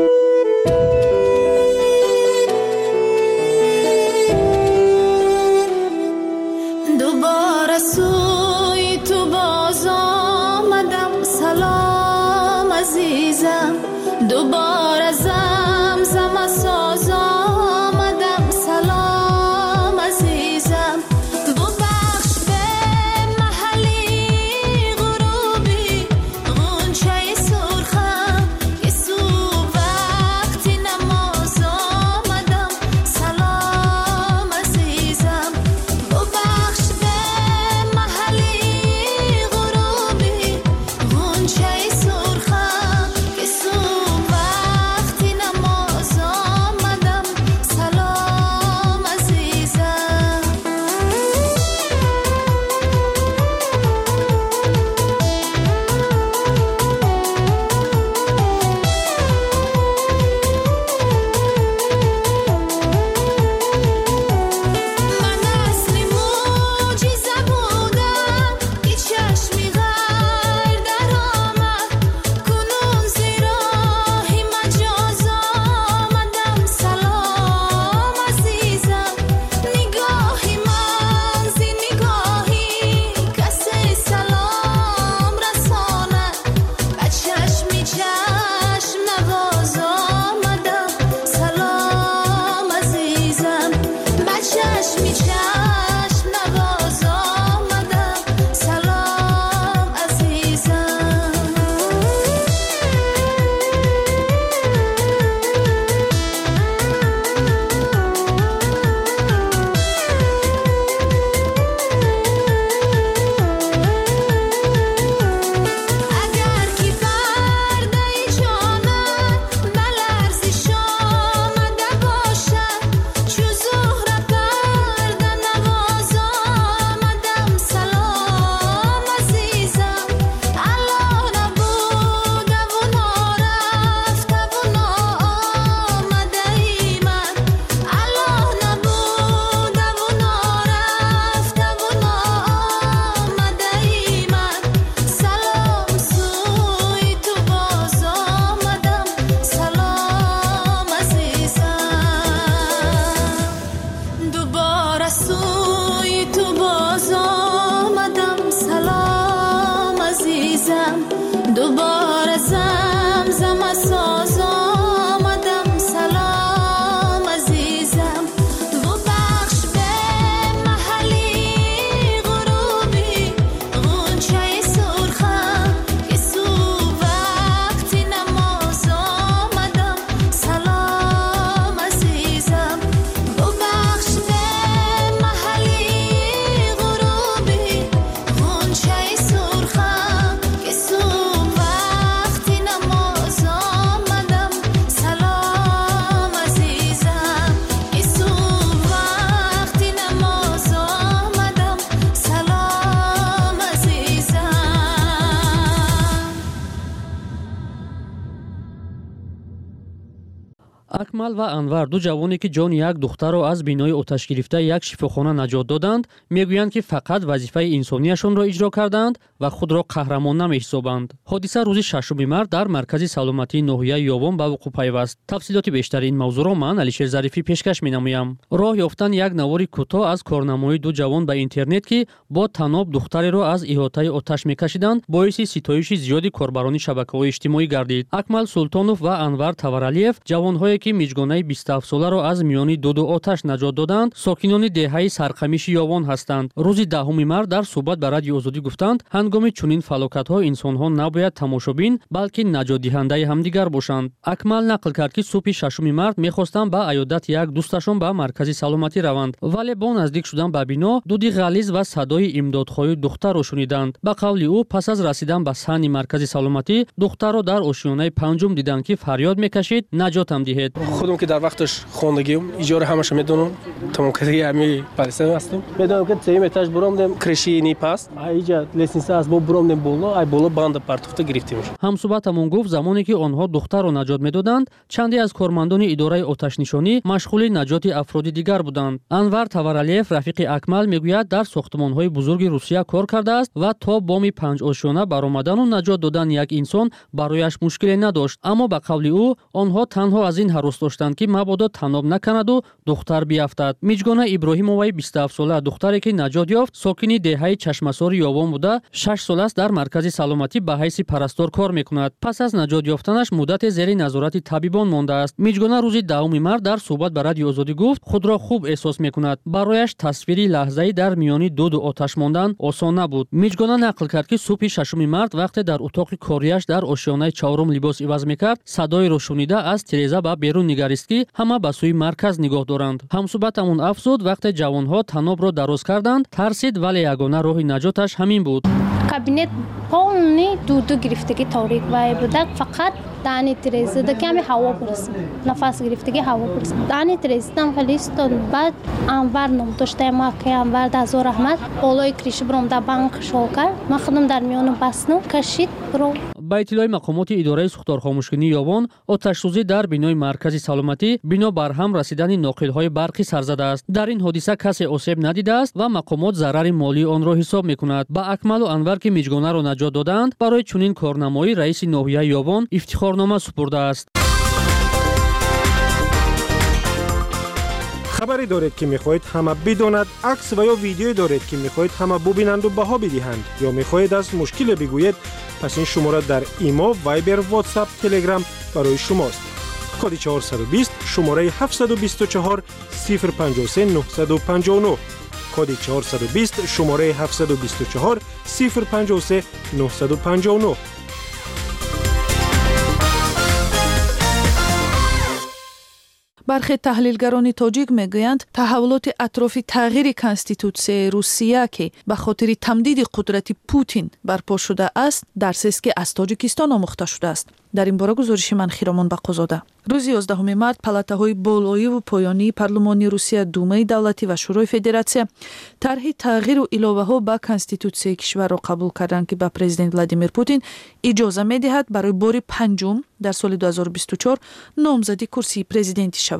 دوباره سوی تو باز آمدم، سلام عزیزم. دوباره زمزم ساز آمدم، سلام عزیزم. عزیزم دوباره زمزمه ساز آمدم سلام عزیزم ببخش به محلی غروبی غنچه سرخم که سو وقتی نماز آمدم سلام عزیزم ببخش به محلی غروبی غنچه سرخم که سو وقتی نماز آمدم سلام عزیزم که سو وقتی نماز آمدم سلام عزیزم акмал ва анвар ду ҷавоне ки ҷони як духтарро аз бинои оташгирифта як шифохона наҷот доданд мегӯянд ки фақат вазифаи инсонияшонро иҷро карданд ва худро қаҳрамон намеҳисобанд. ҳодиса рӯзи шашуми март дар маркази саломатии ноҳияи ёвон ба вуқӯъ пайваст. тафсилоти бештари ин мавзӯъро ман Алишер Зарифӣ пешкаш менамоям. роҳ ёфтан як навори кӯтоҳ аз корнамои ду ҷавон ба интернет ки бо таноб духтареро аз иҳотаи оташ мекашиданд боиси ситоиши зиёди корбарони шабакаҳои иҷтимоӣ гардид. акмал Султонов ва Анвар Таваралиев ҷавонҳое ки миҷгонаи бисту ҳафт соларо аз миёни дуду оташ наҷот доданд сокинони деҳаи сарқамиши ёвон ҳастанд. рӯзи даҳуми март дар суҳбат ба Радиои Озодӣ гуфтанд ҳангоми чунин фалокатҳо инсонҳо набояд тамошобин балки наҷотдиҳандаи ҳамдигар бошанд. акмал нақл кард ки субҳи шашуми март мехостанд ба аёдати як дӯсташон ба маркази саломатӣ раванд вале бо наздик шудан ба бино дуди ғализ ва садои имдодхоҳии духтарро шуниданд. ба қавли ӯ пас аз расидан ба саҳни маркази саломатӣ духтарро дар ошиёнаи панҷум диданд ки фарёд мекашид наҷотам диҳед. خودم که در وقتش خواندگیم ایجار همش میدونم تمام کردگی همی پالیسه هستم میدونم که سیم اتاج برومدم کرشی نی پاس ایجا لیسنس از بو برومدم بالا ای بالا باند پارتوفت گرفتیم. ҳамсуҳбатамон гуфт замоне ки онҳо духтарро наҷот медоданд чанде аз кормандони идораи оташнишонӣ машғули наҷоти афроди дигар буданд. Анвар Таваралиев рафиқи акмал мегӯяд дар сохтмонҳои бузурги Русия кор кардааст ва то боми панҷошона баромадану наҷот додан як инсон барояш мушкиле надошт. аммо ба қавли ӯ онҳо танҳо аз ин ҳарос доштанд ки мабодо таноб наканаду духтар биафтад. миҷгона Иброҳимоваи бисту ҳафт сола духтаре ки наҷот ёфт сокини деҳаи Чашмасори ёвон буда шаш сол аст дар маркази саломатӣ ба ҳайси парастор кор мекунад. пас аз наҷот ёфтанаш муддате зери назорати табибон мондааст. миҷгона рӯзи даҳуми март дар суҳбат ба Радиои Озодӣ гуфт худро хуб эҳсос мекунад. барояш тасвири лаҳзаи дар миёни дуду оташ мондан осон набуд. миҷгона нақл кард ки субҳи шашуми март вақте дар утоқи корияш дар ошиёнаи чаҳорум либос иваз мекард садоеро шунида аз тиреза ба берун нигарист ки ҳама ба сӯи марказ нигоҳ доранд. ҳамсуҳбатамон афзуд вақте ҷавонҳо танобро дароз карданд тарсид вале ягона роҳи наҷоташ ҳамин буд. кабинет полни дуду гирифтаги торик вай буда фақат дани тирезада ками ҳаво бурсид нафас гирифтаги ҳаво бурсид дани тирезадам халистон баъд Анвар ном доштаем аки Анвар дазор Аҳмад болои криши бромда банк шокар ман худам дар миёни басну кашид бро. ба иттилои мақомоти идораи сухторхомӯшкунии ёвон оташсӯзӣ дар бинои маркази саломатӣ бино бар ҳам расидани ноқилҳои барқӣ сар задааст. дар ин ҳодиса касе осеб надидааст ва мақомот зарари молии онро ҳисоб мекунад. ба акмалу Анвар ки миҷгонаро наҷот доданд барои чунин корнамоӣ раиси ноҳияи ёвон ифтихорнома супурдааст. خبری دارید که میخواهید همه بداند، عکس و یا ویدیویی دارید که میخواهید همه ببینند و بها بدهند یا میخواهید از مشکل بگویید، پس این شماره در ایما، وایبر، واتساپ، تلگرام برای شماست. کد چهارصد و بیست شماره هفتصد و بیست و چهار صفر پنجاه و سه نهصد و پنجاه و نه کد چهارصد و بیست شماره هفتصد و بیست و چهار صفر پنجاه و سه نهصد و پنجاه و نه. برخی تحلیلگران تاجیک میگویند تحولات اطراف تغییر کنستیتوسیای روسیه که به خاطر تمدید قدرت پوتین برپا شده است درسی است که از تاجیکستان آموخته شده است. در این باره گزارش من خیرامان بقازاده. روز یازدهم مارت پالاتاهای بالایی و پایانی پارلمانی روسیه دومای دولتی و شورای فدراسیون طرح تغییر و علاوه‌ها به کنستیتوسیای کشور را قبول کردند که به پرزیدنت ولادیمیر پوتین اجازه می‌دهد برای بار پنجم در سال دو هزار و بیست و چهار نامزدی کرسی پرزیدنتی شود.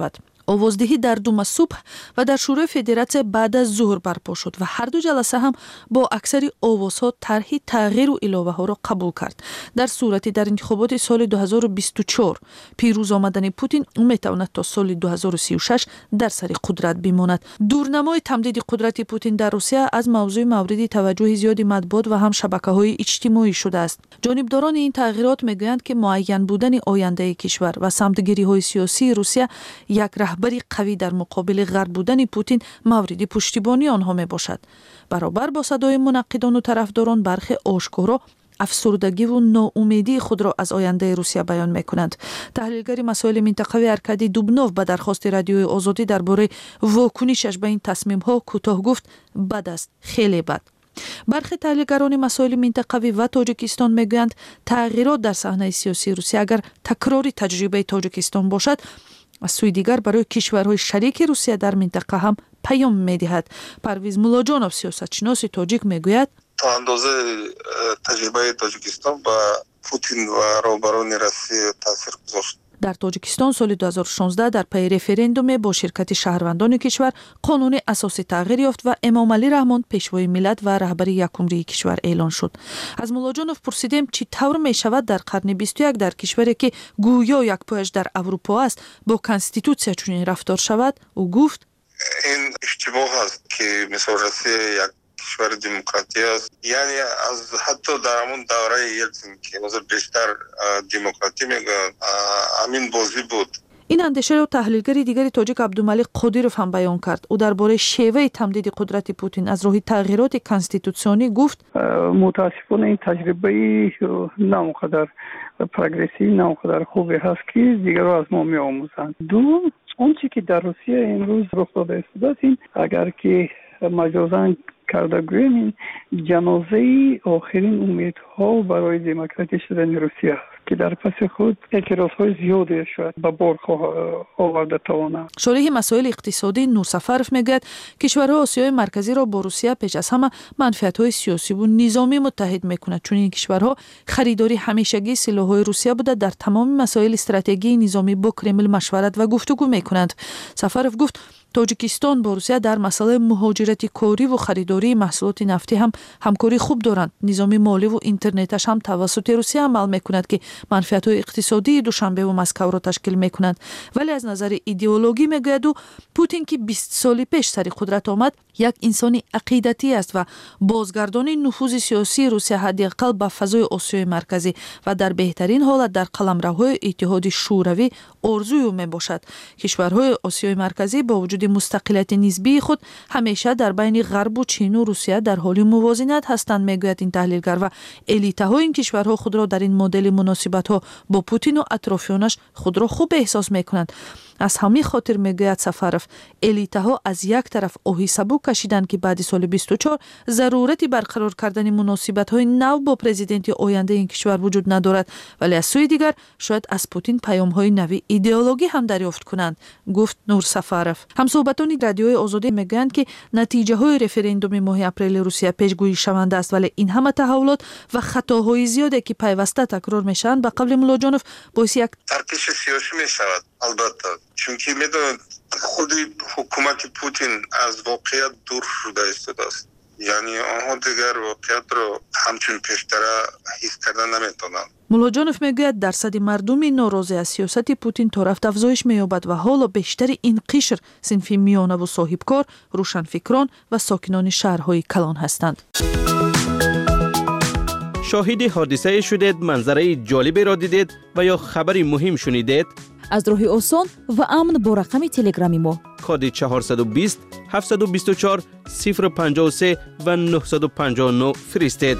овоздиҳӣ дар дума субҳ ва дар шӯрои федератсия баъд аз зуҳр барпо шуд ва ҳарду ҷаласа ҳам бо аксари овозҳо тарҳи тағйиру иловаҳоро қабул кард. дар сурати дар интихоботи соли дуҳазору бисту чор пирӯз омадани Путин метавонад то соли дуҳазору сию шаш дар сари қудрат бимонад. дурнамои тамдиди қудрати Путин дар Русия аз мавзӯи мавриди таваҷҷӯҳи зиёди матбуот ва ҳам шабакаҳои иҷтимоӣ шудааст. ҷонибдорони ин тағйирот мегӯянд, ки муайян будани ояндаи кишвар ва самтгириҳои сиёсии Русия як раҳбари қавӣ дар муқобили ғарб будани Путин мавриди пуштибонии онҳо мебошад. баробар бо садои мунаққидону тарафдорон бархе ошкоро афсурдагиву ноумедии худро аз ояндаи Русия баён мекунанд. таҳлилгари масоили минтақавӣ Аркадий Дубнов ба дархости Радиои Озодӣ дар бораи вокунишаш ба ин тасмимҳо кӯтоҳ гуфт: бад аст, хеле бад. бархе таҳлилгарони масоили минтақавӣ ва Тоҷикистон мегӯянд, тағйирот дар саҳнаи сиёсии Русия агар такрори таҷрибаи Тоҷикистон бошад, аз сӯи дигар барои кишварҳои шарики Русия дар минтақа ҳам паём медиҳад. Парвиз Муллоҷонов, сиёсатшиноси тоҷик, мегӯяд: то андозаи таҷрибаи Тоҷикистон ба Путин ва роҳбарони Россия таъсир гузошт. дар Тоҷикистон соли дуҳазору шонздаҳ дар пайи референдуме бо ширкати шаҳрвандони кишвар қонуни асосӣ тағйир ёфт ва Эмомалӣ Раҳмон пешвои миллат ва раҳбари якумрии кишвар эълон шуд. аз Муллоҷонов пурсидем, чӣ тавр мешавад дар қарни бисту як дар кишваре ки гӯё якпояш дар Аврупо аст, бо конститутсия чунин рафтор шавад. ӯ гуфт: ин иштибоҳ аст, ки мисол Россия як кишвари демократия аст. яъне аз ҳатто дар ҳамон давраи Елсин ки ҳозир бештар демократӣ мегӯянд, ҳамин бозӣ буд. ин андешаро таҳлилгари дигари тоҷик Абдумалик Қодиров ҳам баён кард. ӯ дар бораи шеваи тамдиди қудрати Путин аз роҳи тағйироти конститутсионӣ гуфт: мутаассифона ин таҷрибаи на он қадар прогрессив, на он қадар хубе ҳаст, ки дигаро аз мо меомӯзанд. дуввум, он чӣ ки дар Русия имрӯз рух дода истодааст, ин агар ки маҷозан карда гӯем, ин ҷанозаи охирин умедҳо барои демократӣ шудани Русия аст, ки дар паси худ эътирозҳои зиёде шояд ба бор оварда тавонад. шориҳи масоили иқтисодӣ Нур Сафаров мегӯяд, кишварҳои Осиёи марказиро бо Русия пеш аз ҳама манфиатҳои сиёсиву низомӣ муттаҳид мекунад. чунин ин кишварҳо харидори ҳамешагии силоҳҳои Русия буда дар тамоми масоили стратегии низомӣ бо Кремл машварат ва гуфтугӯ мекунанд. Сафаров гуфт: Тоҷикистон бо Русия дар масъалаи муҳоҷирати кориву харидории маҳсулоти нафтӣ ҳам ҳамкорӣ хуб доранд. низоми моливу интернеташ ҳам тавассути Русия амал мекунад, ки манфиатҳои иқтисодии Душанбеву Москавро ташкил мекунанд. вале аз назари идеологӣ мегӯяд ӯ, Путин ки бист соли пеш сари қудрат омад, як инсони ақидатӣ аст ва бозгардони нуфузи сиёсии Русия ҳаддиақал ба фазои Осиёи марказӣ ва дар беҳтарин ҳолат дар қаламравҳои Иттиҳоди Шӯравӣ орзуи ӯ мебошад. кишварҳои Осиёи марказӣ бо вуҷуди мустақилияти нисбии худ ҳамеша дар байни ғарбу Чину Русия дар ҳоли мувозинат ҳастанд, мегӯяд ин таҳлилгар, ва элитаҳои ин кишварҳо худро дар ин модели муносибатҳо бо Путину атрофиёнаш худро хуб эҳсос мекунанд. аз ҳамин хотир, мегӯяд Сафаров, элитаҳо аз як тараф оҳи сабук кашиданд, ки баъди соли бисту чор зарурати барқарор кардани муносибатҳои нав бо президенти ояндаи ин кишвар вуҷуд надорад, вале аз сӯи дигар шояд аз Путин паёмҳои нави идеологӣ ҳам дарёфт кунанд, гуфт Нур Сафаров. ҳамсуҳбатони Радиои Озодӣ мегӯянд, ки натиҷаҳои референдуми моҳи апрели Русия пешгӯишаванда аст, вале ин ҳама таҳаввулот ва хатоҳои зиёде, ки пайваста такрор мешаванд, ба қавли Муллоҷонов боиси як таркиши сиёсӣ мешавад. албатта, чунки медонед, худи ҳукумати Путин аз воқеият дур шуда истодааст. яъне онҳо дигар воқеиятро ҳамчун пештара ҳис карда наметавонанд. Муллоҷонов мегӯяд, дарсади мардуми норози аз сиёсати Путин то рафт афзоиш меёбад ва ҳоло бештари ин қишр синфи миёнаву соҳибкор, рӯшанфикрон ва сокинони шаҳрҳои калон ҳастанд. шоҳиди ҳодисае шудед, манзараи ҷолиберо дидед ва ё хабари муҳим шунидед? аз роҳи осон ва амн бо рақами телеграми мо коди чаҳорсаду бист ҳафтсаду бисту чор сифр панҷоҳу се ва нуҳсаду панҷоҳу нӯ фиристед.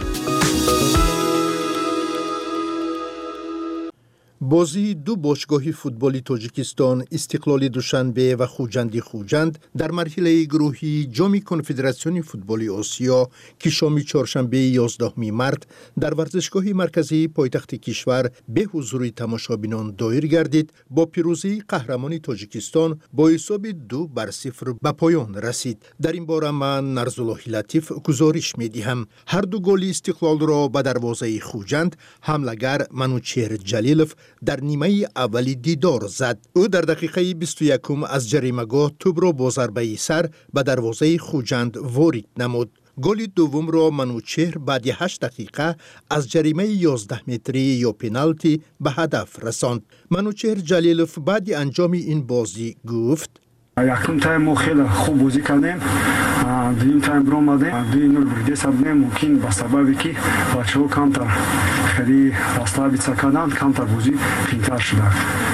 бозии ду бошгоҳи футболи Тоҷикистон, Истиқлоли Душанбе ва Хуҷанди Хуҷанд дар марҳилаи гурӯҳии ҷоми Конфедератсиони футболи Осиё, ки шоми чоршанбеи ёздаҳуми март дар варзишгоҳи марказии пойтахти кишвар бе ҳузури тамошобинон доир гардид, бо пирӯзии қаҳрамони Тоҷикистон бо ҳисоби ду бар сифр ба поён расид. дар ин бора ман Нарзуллоҳи Латиф гузориш медиҳам. ҳар ду голи Истиқлолро ба дарвозаи Хуҷанд ҳамлагар Манучер Ҷалилов در نیمه اولی دیدار زد. او در دقیقه بیست و یک از جریمه‌گاه توپ را با ضربه سر به دروازه خوجند وارد نمود. گل دوم را منوچهر بعد هشت دقیقه از جریمه یازده متری یا پنالتی به هدف رساند. منوچهر جلیلوف بعد انجام این بازی گفت: یکم تایم ما خیلی خوب بازی کردیم. دویم تایم برام آمدیم. دوی نول بریده سبنیم ممکن به سببی که بچه ها کمتر خیلی راستای بیچه کردن کمتر بازی قیمتر شده.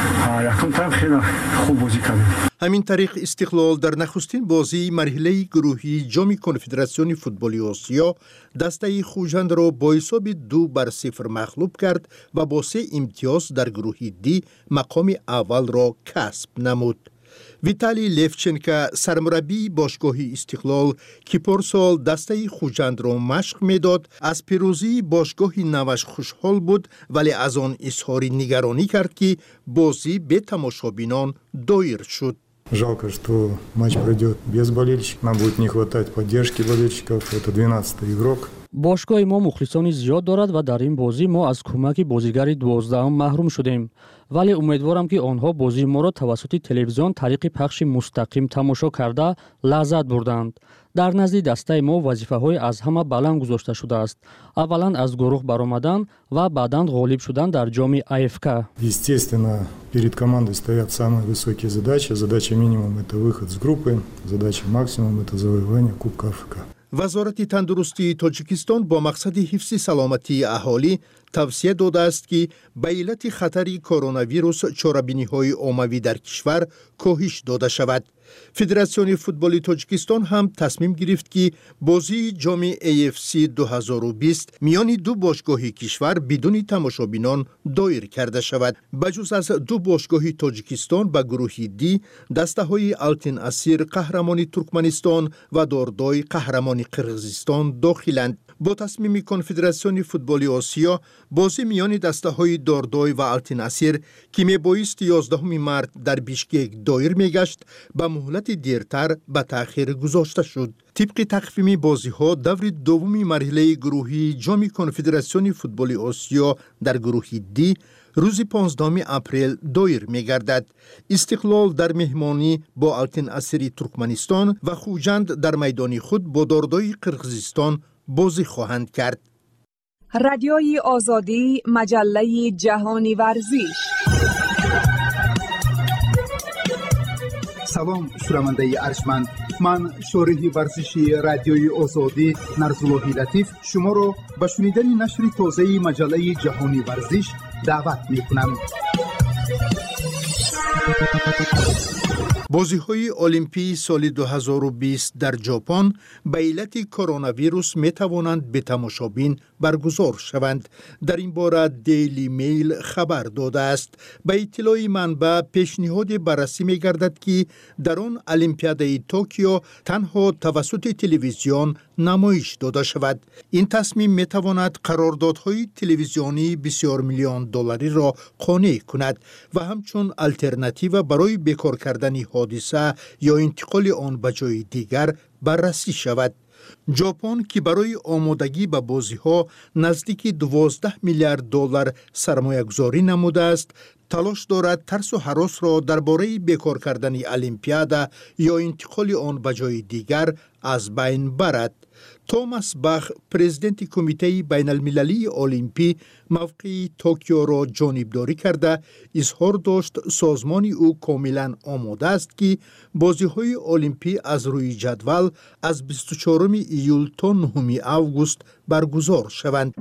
یکم تایم خیلی خوب بازی کردیم. همین طریق استقلال در نخستین بازی مرحله گروهی جام کنفدراسیون فوتبال آسیا دسته خوجند را با حساب دو بر صفر مغلوب کرد و با سه امتیاز در گروه دی مقام اول را کسب نمود. ویتالی لیفچنکا سرمربی باشگاه استقلال که پارسال دسته خوجند را مشق میداد از پیروزی باشگاه نوش خوشحال بود، ولی از آن اظهار نگرانی کرد که بازی به تماشابینان دایر شد. Жалко, что матч пройдет без болельщиков. Нам будет не хватать поддержки болельщиков. Это двенадцатый игрок. бошгоҳи мо мухлисони зиёд дорад ва дар ин бозӣ мо аз кӯмаки бозигари дувоздаҳум маҳрум шудем, вале умедворам ки онҳо бозии моро тавассути телевизион тариқи пахши мустақим тамошо карда лаззат бурданд. дар назди дастаи мо вазифаҳое аз ҳама баланд гузошта шудааст. аввалан аз гурӯҳ баромадан ва баъдан ғолиб шудан дар ҷоми ай эф ка. Естественно, перед командой стоят самые высокие задачи. Задача минимум – это выход с группы. Задача максимум – это завоевание Кубка Африки. وزارت تندرستی تاجیکستان با مقصد حفظ سلامتی اهالی توصیه داده است که به علت خطر کرونا ویروس چاره‌بینی‌های عمومی در کشور کاهش داده شود. فدراسیون فوتبال تاجیکستان هم تصمیم گرفت که بازی جام ای اف سی دو هزار و بیست میان دو باشگاه کشور بدون تماشابینان دایر کرده شود. بجز از دو باشگاه تاجیکستان به گروه دی دسته‌های آلتین اسیر قهرمان ترکمنستان و داردای قهرمان قرغیزستان داخلند. با تصمیم کنفدراسیون فوتبال آسیا بازی میان دسته‌های داردای و آلتین اسیر که میبایست یازدهم مارس در بیشکک دایر میگشت به مهلت دیرتر به تأخیر گذاشته شد. طبق تقویم بازی‌ها دور دوم مرحله گروهی جام کنفدراسیون فوتبال آسیا در گروه دی روز پانزدهم اپریل دایر می‌گردد. استقلال در مهمانی با آلتین اسیر ترکمنستان و خوجند در میدان خود با داردای قرغیزستان بازی خواهند کرد. رادیوی آزادی، مجله جهانی ورزش. سلام شنونده ارجمند، من شارح ورزشی رادیوی آزادی نرزالله لطیف شما را به شنیدن نشر تازه مجله جهانی ورزش دعوت می‌کنم. بازی‌های المپی سال دو هزار و بیست در ژاپن به علت کرونا ویروس می توانند به تماشابین برگزار شوند. در این باره دیلی میل خبر داده است. به اطلاع منبع پیشنهاد بررسی می گردد که در آن المپیادای توکیو تنها توسط تلویزیون نمایش داده شود. این تصمیم می تواند قراردادهای تلویزیونی بسیار میلیون دلاری را قانع کند و همچون آلترناتیو برای بیکار کردن حادثه یا انتقال آن به جای دیگر بررسی شود. ژاپن که برای آمادگی به بازی‌ها نزدیک دوازده میلیارد دلار سرمایه گذاری نموده است، تلاش دارد ترس و هراس را درباره بیکار کردن المپیادا یا انتقال آن به جای دیگر از بین برد. توماس باخ پرزیدنت کمیته بین المللی المپی موقع توکیو را جانبداری کرده اظهار داشت سازمان او کاملا آماده است که بازی‌های المپی از روی جدول از بیست و چهارم ایول تا نهم آگوست برگزار شوند.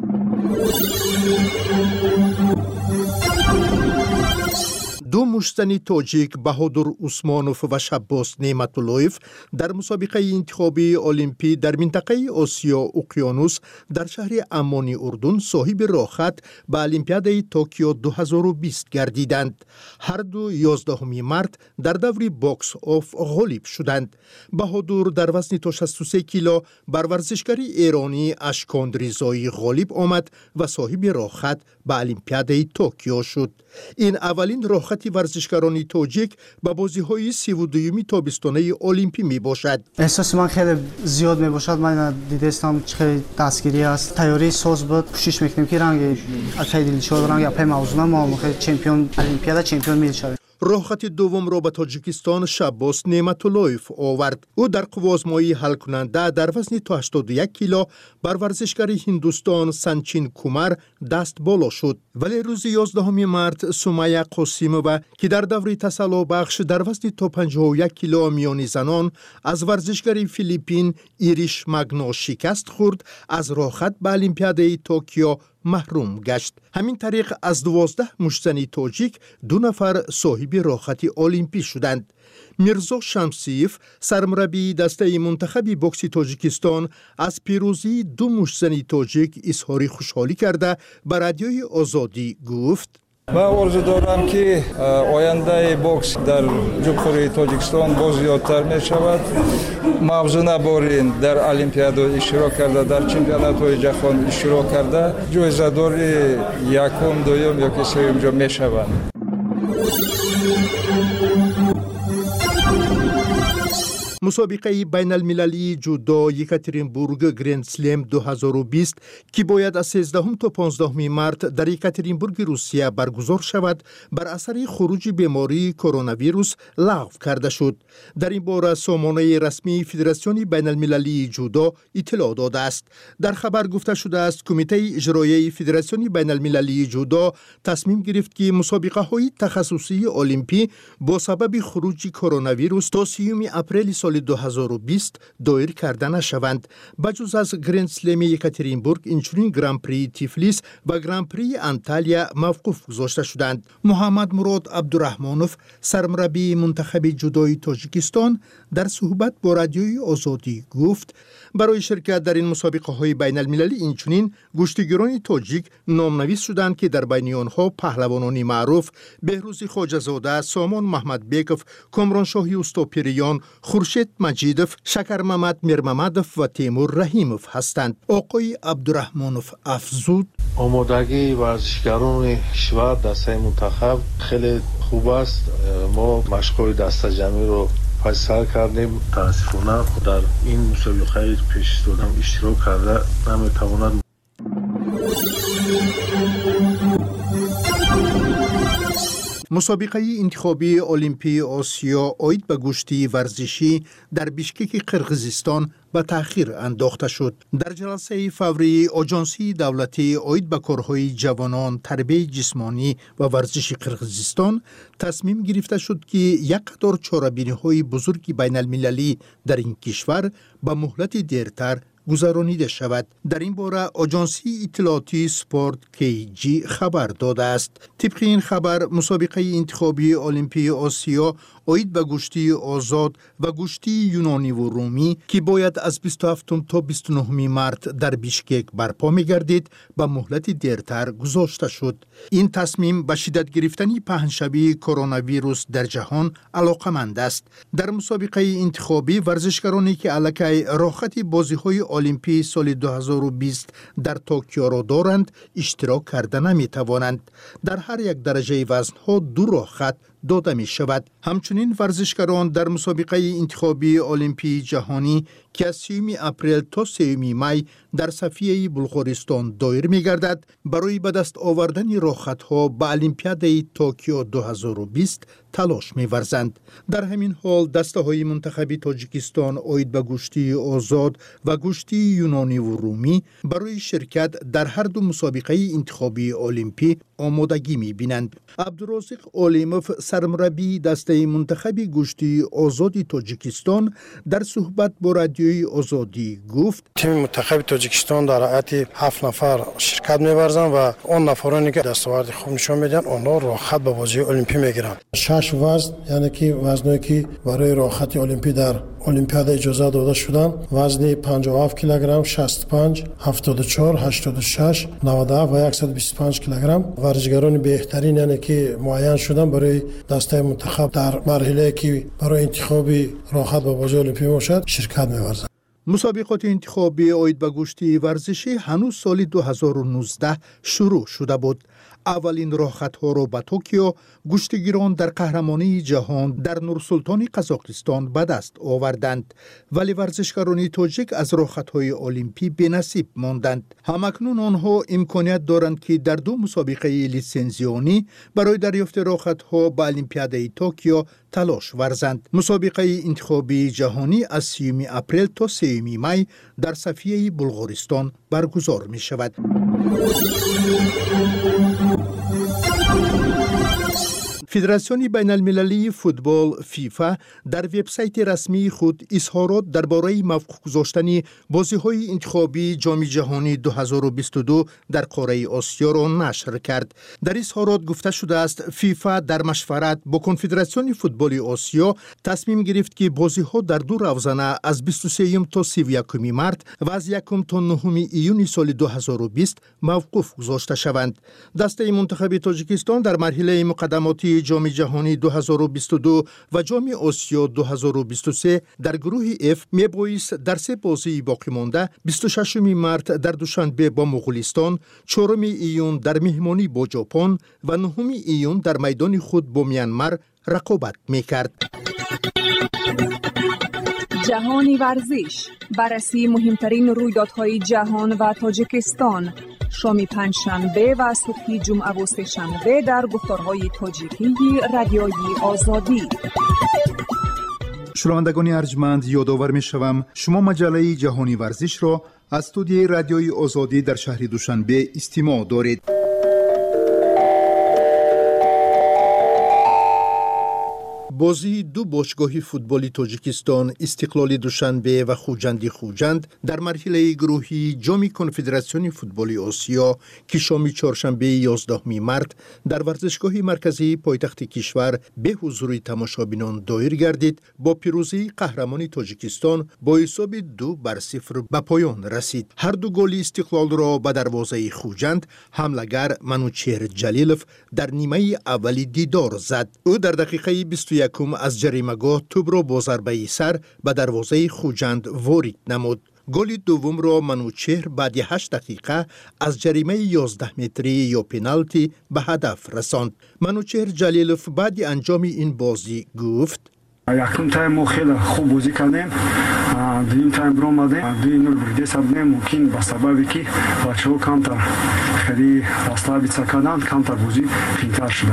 دو مشتنی تاجیک بهادر عثمانوف و شباس نعمت‌اللهیف در مسابقه انتخابی المپی در منطقه آسیا اقیانوس در شهر عمان اردن صاحب راحت به المپیادای توکیو دو هزار و بیست گردیدند. هر دو یازدهم مارس در دور باکس آف غالب شدند. بهادر در وزن تا شصت و سه کیلو بر ورزشکار ایرانی اشکان رضایی غالب آمد و صاحب راحت به المپیادای توکیو شد. این اولین راحت دعوت ورزشکاران تاجیک به بازی‌های سی و دوم تابستانه المپی میباشد. احساس من خیلی زیاد میباشد. من دیدم خیلی دستگیری است. تیاری ساز بود. کوشش میکنیم که رنگ خیلی دلشاد رنگ پای موضوع ما خیلی چمپیون المپیاد چمپیون میل شویم. راحت دوم را به تاجیکستان شباس نعمتاللهیف آورد. او در قوازمایی حل کننده در وزن تا هشتاد و یک کیلو بر ورزشکار هندوستان سنچین کومار دست بالا شد. ولی روز یازدهم مارس سمیه قاسیمووا که در دوره تسلا بخش در وزن تا پنجاه و یک کیلو میانی زنان از ورزشکار فیلیپین ایریش ماگنو شکست خورد، از راحت به المپیاد توکیو محروم گشت. همین طریق از دوازده مشتزن تاجیک دو نفر صاحب راحت المپی شدند. میرزا شمسیف سرمربی دسته منتخب بوکس تاجیکستان از پیروزی دو مشتزن تاجیک اظهار خوشحالی کرده به رادیوی آزادی گفت: من آرزو دارم که آینده بوکس در جمهوری تاجیکستان باز زیادتر می شود. موضوع نبارین در المپیاد اشتراک کرده، در چمپیونات های جهان اشتراک کرده، جایزه دار یکم دوم یا که سوم جا می شوند. مسابقه بین المللی جودو یکاترینبورگ گرند سلم دو هزار و بیست که باید از سیزدهم تا پانزدهم مارس در یکاترینبورگ روسیه برگزار شود بر اثر خروج بیماری کرونا ویروس لغو کرده شد. در این باره سامانه رسمی فدراسیون بین المللی جودو اطلاع داده است. در خبر گفته شده است کمیته اجرایی فدراسیون بین المللی جودو تصمیم گرفت که مسابقه های تخصصی المپی با سبب خروج کرونا ویروس تا سیوم اپریل سال دو هزار و بیست دایر کرده نشوند. بجز از گرند سلم یکاترینبورگ اینچنین گران پری تیفلیس و گران پری انتالیا موقوف گذاشته شدند. محمد مراد عبدالرحمانوف سرمربی منتخب جودوی تاجیکستان در صحبت با رادیوی آزادی گفت: برای شرکت در این مسابقه های بین المللی اینچنین گشتیگران تاجیک نامنویس شدند که در بین آنها پهلوانان معروف بهروز خواجه‌زاده، سامان محمد بیکوف، کامران شاهی استوپیریان، خورشید مجیدوف، شکر محمد میرممدوف و تیمور رحیموف هستند. آقای عبدالرحمانوف افزود: آمادگی ورزشکاران کشور دسته منتخب خیلی خوب است. ما مشق‌های دسته جمعی رو پس سر کردیم. تاسفانه در این مسابقه پیش دادم اشتراک کرده نمیتواند. مسابقه انتخابی المپی آسیا عاید به گشتی ورزشی در بیشکک قرقیزستان به تأخیر انداخته شد. در جلسه فوری آژانسی دولتی عاید به کارهای جوانان، تربیت جسمانی و ورزش قرقیزستان تصمیم گرفته شد که یک قطار چاره‌بینی‌های بزرگ بین المللی در این کشور به مهلت دیرتر گذرانیده شود. در این باره آژانسی اطلاعاتی سپورت کی جی خبر داده است. طبق این خبر مسابقه انتخابی المپی آسیا عاید به گشتی آزاد و گشتی یونانی و رومی که باید از بیست و هفتم تا بیست و نهم مارس در بیشکک برپا می‌گردید به مهلت دیرتر گذاشته شد. این تصمیم به شدت گرفتن پهنشوی کرونا ویروس در جهان علاقمند است. در مسابقه انتخابی ورزشکارانی که علاقه راحت بازی‌های المپی سال دو هزار و بیست در توکیو را دارند اشتراک کرده نمی‌توانند. در هر یک درجه وزن‌ها دو راحت داده می شود. همچنین ورزشکاران در مسابقه انتخابی المپی جهانی که از سیوم اپریل تا سیوم می در صفیه بلغارستان دایر می گردد برای به دست آوردن راحت ها به المپیاد توکیو دو هزار و بیست تلاش می ورزند. در همین حال دسته های منتخبی تاجیکستان عاید به گشتی آزاد و گشتی یونانی و رومی برای شرکت در هر دو مسابقه انتخابی المپی آمادگی می بینند. عبدالرازق علیموف سرمربی دسته منتخبی گشتی آزادی تاجیکستان در صحبت با رادیوی آزادی گفت: تیم منتخب تاجیکستان در حیات هفت نفر شرکت می‌ورزند و اون نفرانی که دستاورد خوب نشون میدن اونها راحت به بازی المپی میگیرند. شش وزن یعنی که وزنی که برای راحت المپی در المپیاد اجازه داده شدن وزن پنجاه و هفت کیلوگرم، شصت و پنج، هفتاد و چهار، هشتاد و شش، نود و هفت و صد و بیست و پنج کیلوگرم ورزشکاران بهترین یعنی که معین شدن برای دسته منتخب در مرحله که برای انتخاب راحت به بازی المپی باشد شرکت می‌ورزند. مسابقات انتخابی عاید به گشتی ورزشی هنوز سال دو هزار و نوزده شروع شده بود. اولین راهخطها را به توکیو گشتگیران در قهرمانی جهان در نورسلطان قزاقستان به دست آوردند، ولی ورزشکاران تاجیک از راهخطهای المپی بی‌نصیب ماندند. همکنون آنها امکانیت دارند که در دو مسابقه لیسنزیونی برای دریافت راهخطها به المپیاد توکیو تلاش ورزند. مسابقه انتخابی جهانی از سیوم اپریل تا سوم می در صفیه بلغارستان برگزار می شود. فدراسیون بین المللی فوتبال فیفا در وبسایت رسمی خود اظهارات درباره موفق گذاشتن بازی‌های انتخابی جام جهانی دو هزار و بیست و دو در قاره آسیا را نشر کرد. در اظهارات گفته شده است فیفا در مشورت با کنفدراسیون فوتبال آسیا تصمیم گرفت که بازی‌ها در دو روزانه از بیست و سوم تا سی و یکم مارس و از یکم تا نهم ایون سال دو هزار و بیست موقوف گذاشته شوند. دسته منتخب تاجیکستان در مرحله مقدماتی جام جهانی دو هزار و بیست و دو و جام آسیا دو هزار و بیست و سه در گروه اف میبایست در سه بازی باقی مانده بیست و ششم مارس در دوشنبه با مغولستان، چهارم ایون در مهمانی با ژاپن و نهم ایون در میدان خود با میانمار رقابت میکرد. جهانی ورزش، بررسی مهمترین رویدادهای جهان و تاجیکستان، شام پنجشنبه و صبح جمعه و سه‌شنبه در گفتارهای تاجیکی رادیوی آزادی. شنوندگان ارجمند، یادآور می‌شوم شما مجله جهانی ورزش را از استودیوی رادیوی آزادی در شهر دوشنبه استماع دارید. بازی دو باشگاه فوتبالی تاجیکستان استقلال دوشنبه و خوجند خوجند در مرحله گروهی جام کنفدراسیون فوتبال آسیا که شام چهارشنبه یازدهم مارس در ورزشگاه مرکزی پایتخت کشور به حضور تماشابینان دایر گردید، با پیروزی قهرمان تاجیکستان با حساب دو بر صفر به پایان رسید. هر دو گل استقلال را به دروازه خوجند حمله‌گر منوچهر جلیلوف در نیمه اولی دیدار زد. او در دقیقه بیست و یک از جریمه‌گاه توپ را با ضربه سر به دروازه خوجند وارد نمود. گل دوم را منوچهر بعد هشت دقیقه از جریمه یازده متری یا پنالتی به هدف رساند. منوچهر جلیلوف بعد انجام این بازی گفت: یکم تایم ما خیلی خوب بازی کردیم. دویم تایم رو آمدیم. دوی نول برده سبنه ممکن به سببی که بچه ها کمتر خیلی راسته بیت کردند کمتر بازی فینتر شده.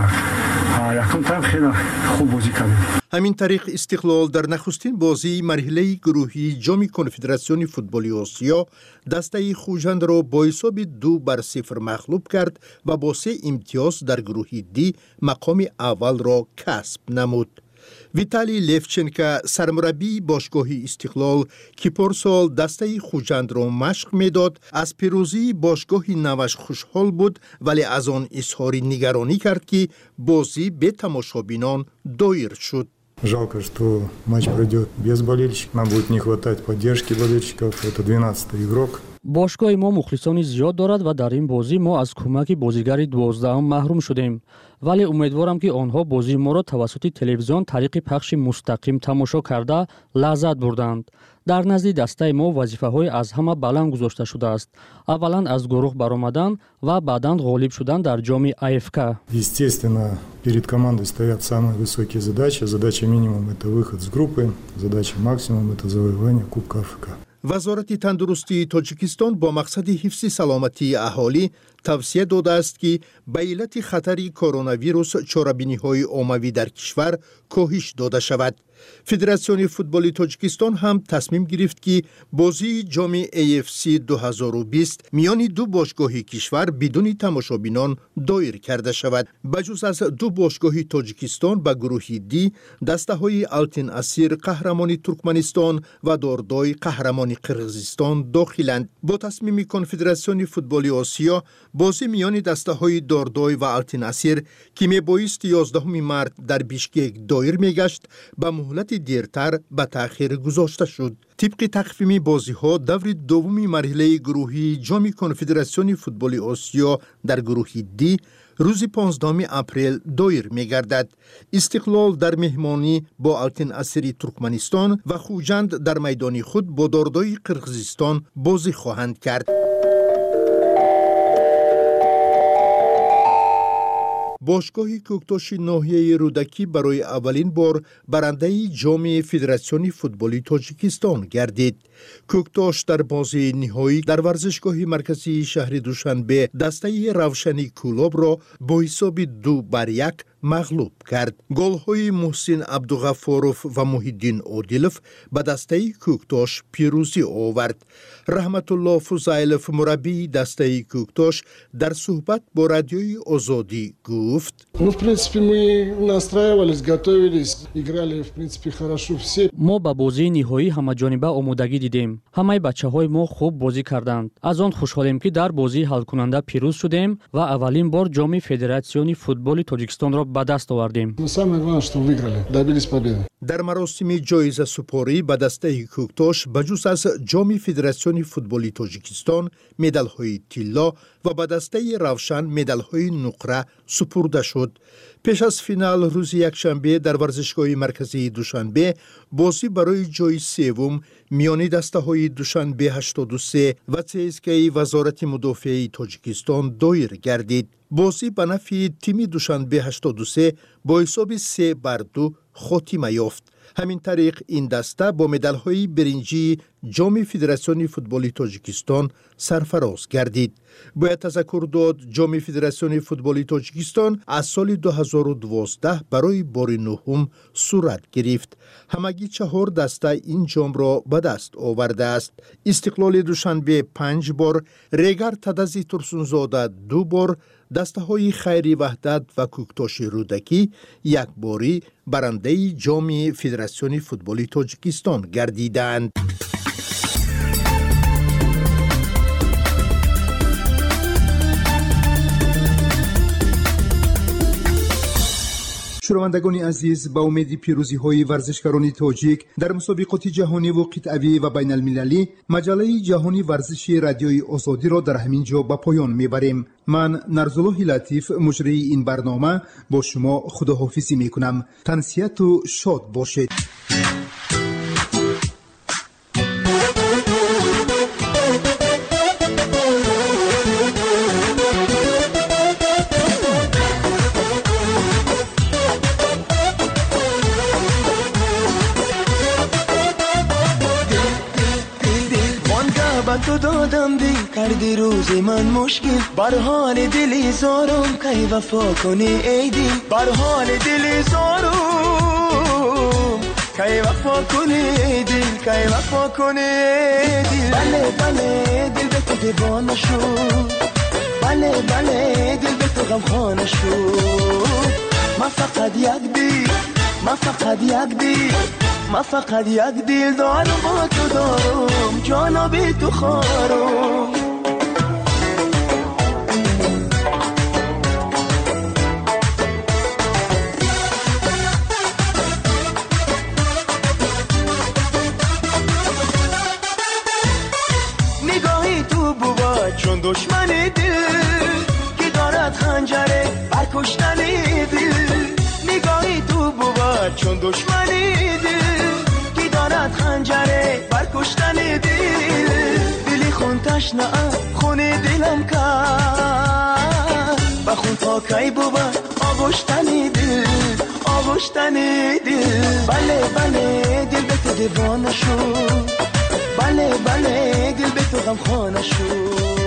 یکم تایم خیلی خوب بازی کردیم. همین طریق استقلال در نخستین بازی مرحله گروهی جام کنفدراسیون فوتبال آسیا دسته خوجند را با حساب دو بر صفر مغلوب کرد و با سه امتیاز در گروه دی مقام اول را کسب نمود. ویتالی لیفچنکا سرمربی باشگاه استقلال که پارسال دسته خوجند را مشق میداد از پیروزی باشگاه نوش خوشحال بود، ولی از آن اظهار نگرانی کرد که بازی به تماشابینان دایر شد. Жалко, что матч пройдет без болельщиков. Нам будет не хватать поддержки болельщиков. Это двенадцатый игрок. бошгоҳи мо мухлисони зиёд дорад ва дар ин бозӣ мо аз кӯмаки бозигари дувоздаҳум маҳрум шудем, вале умедворам ки онҳо бозии моро тавассути телевизион тариқи пахши мустақим тамошо карда лаззат бурданд. дар назди дастаи мо вазифаҳое аз ҳама баланд гузошта шудааст. аввалан аз гурӯҳ баромадан ва баъдан ғолиб шудан дар ҷоми ай эф ка. Естественно, перед командой стоят самые высокие задачи. Задача минимум – это выход с группы. Задача максимум – это завоевание Кубка Африки. وزارت تندرستی تاجیکستان با مقصد حفظ سلامتی اهالی توصیه داده است که به علت خطر کرونا ویروس چاره‌بینی‌های عمومی در کشور کاهش داده شود. فدراسیون فوتبال تاجیکستان هم تصمیم گرفت که بازی جام ای اف سی دو هزار و بیست میان دو باشگاه کشور بدون تماشابینان دایر کرده شود. بجز از دو باشگاه تاجیکستان به گروه دی دسته های التین اسیر قهرمان ترکمنستان و داردای قهرمان قرغیزستان داخلند. با تصمیم کنفدراسیون فوتبال آسیا بازی میان دسته های داردای و التین اسیر که میبایست یازدهم مارس در بیشکک دایر میگشت به مهلت دیرتر به تأخیر گذاشته شد. طبق تقویم بازی ها دور دومی مرحله گروهی جام کنفدراسیون فوتبال آسیا در گروه دی روز پانزدهم اپریل دایر می گردد. استقلال در مهمانی با التین اسیری ترکمنستان و خوجند در میدان خود با داردای قرغیزستان بازی خواهند کرد. бошгоҳи кӯктоши ноҳияи рӯдакӣ барои аввалин бор барандаи ҷоми Федератсиони футболи Тоҷикистон гардид. Кӯктош дар бозии ниҳоӣ дар варзишгоҳи марказии шаҳри Душанбе дастаи Равшани Кӯлобро бо ҳисоби ду бар як мағлуб кард. Голҳои Муҳсин Абдуғаффоров ва Муҳиддин Одилов ба дастаи Кӯктош пирӯзӣ овард. Раҳматулло Фузайлов, мураббии дастаи Кӯктош, дар суҳбат бо радиои Озодӣ гуфт: Ну, в принципе, мы настраивались, готовились, играли, в принципе, хорошо все. мо ба бозии ниҳоӣ ҳамаҷониба омодагӣ дидем. ҳамаи бачаҳои мо хуб бозӣ карданд. аз он хушҳолем, ки дар бозии ҳалкунанда пирӯз шудем ва аввалин бор ҷоми Федератсиони футболи Тоҷикистонро ба даст овардем. Но самое главное, что выиграли, добились победы. дар маросими ҷоизасупорӣ ба дастаи Кӯктош ба ҷуз аз ҷоми Федератсиони футболи Тоҷикистон медалҳои тилло ва ба дастаи Равшан медалҳои нуқра супурда шуд. пеш аз финал рӯзи якшанбе дар варзишгоҳи марказии Душанбе бозӣ барои ҷои севум миёни дастаҳои Душанбе ҳаштоду се ва ЦСКаи Вазорати мудофиаи Тоҷикистон доир гардид. бозӣ ба нафи тими Душанбе ҳаштоду се бо ҳисоби се бар ду хотима ёфт. ҳамин тариқ ин даста бо медалҳои биринҷии ҷоми Федератсиони футболи Тоҷикистон сарфароз гардид. бояд тазаккур дод, ҷоми Федератсиони футболи Тоҷикистон аз соли ду ҳазору дувоздаҳ барои бори нуҳум сурат гирифт. ҳамагӣ чаҳор даста ин ҷомро ба даст овардааст. Истиқлоли Душанбе панҷ бор, Регар Тадази Турсунзода ду бор, дастаҳои Хайри Ваҳдат ва Кӯктоши Рӯдакӣ якборӣ барандаи ҷоми Федератсиони футболи Тоҷикистон гардиданд. шунавандагони азиз, ба умеди пирӯзиҳои варзишгарони тоҷик дар мусобиқоти ҷаҳониву қитъавӣ ва байналмилалӣ, маҷаллаи ҷаҳони варзиши радиои Озодиро дар ҳамин ҷо ба поён мебарем. ман Нарзуллоҳи Латиф, муҷрии ин барнома, бо шумо худоҳофизӣ мекунам. Тансияту шод бошед. تو دادم دل کردی روز من مشکل بر حال دلی زارم کی وفا کنی ای دل بر حال دلی زارم کی وفا کنی ای دل کی وفا کنی ای دل بله بله دل به تو دیوانه شد بله بله دل به تو غمخانه شد من فقط یک دل من فقط یک دل من فقط یک دل دارم با تو دارم جانا بی تو خارم نگاهی تو بود چون دشمنی دل که دارد خنجره بر کشتنی دل نگاهی تو بود چون دشمنی دل که دارد خنجره بر کشتنی دل دلی خون تشنه خونی دلم کرد و خون تا کی بود آغشتنی دل آغشتنی دل بله بله دل به تو دیوانه شد بله بله دل به تو غمخانه شد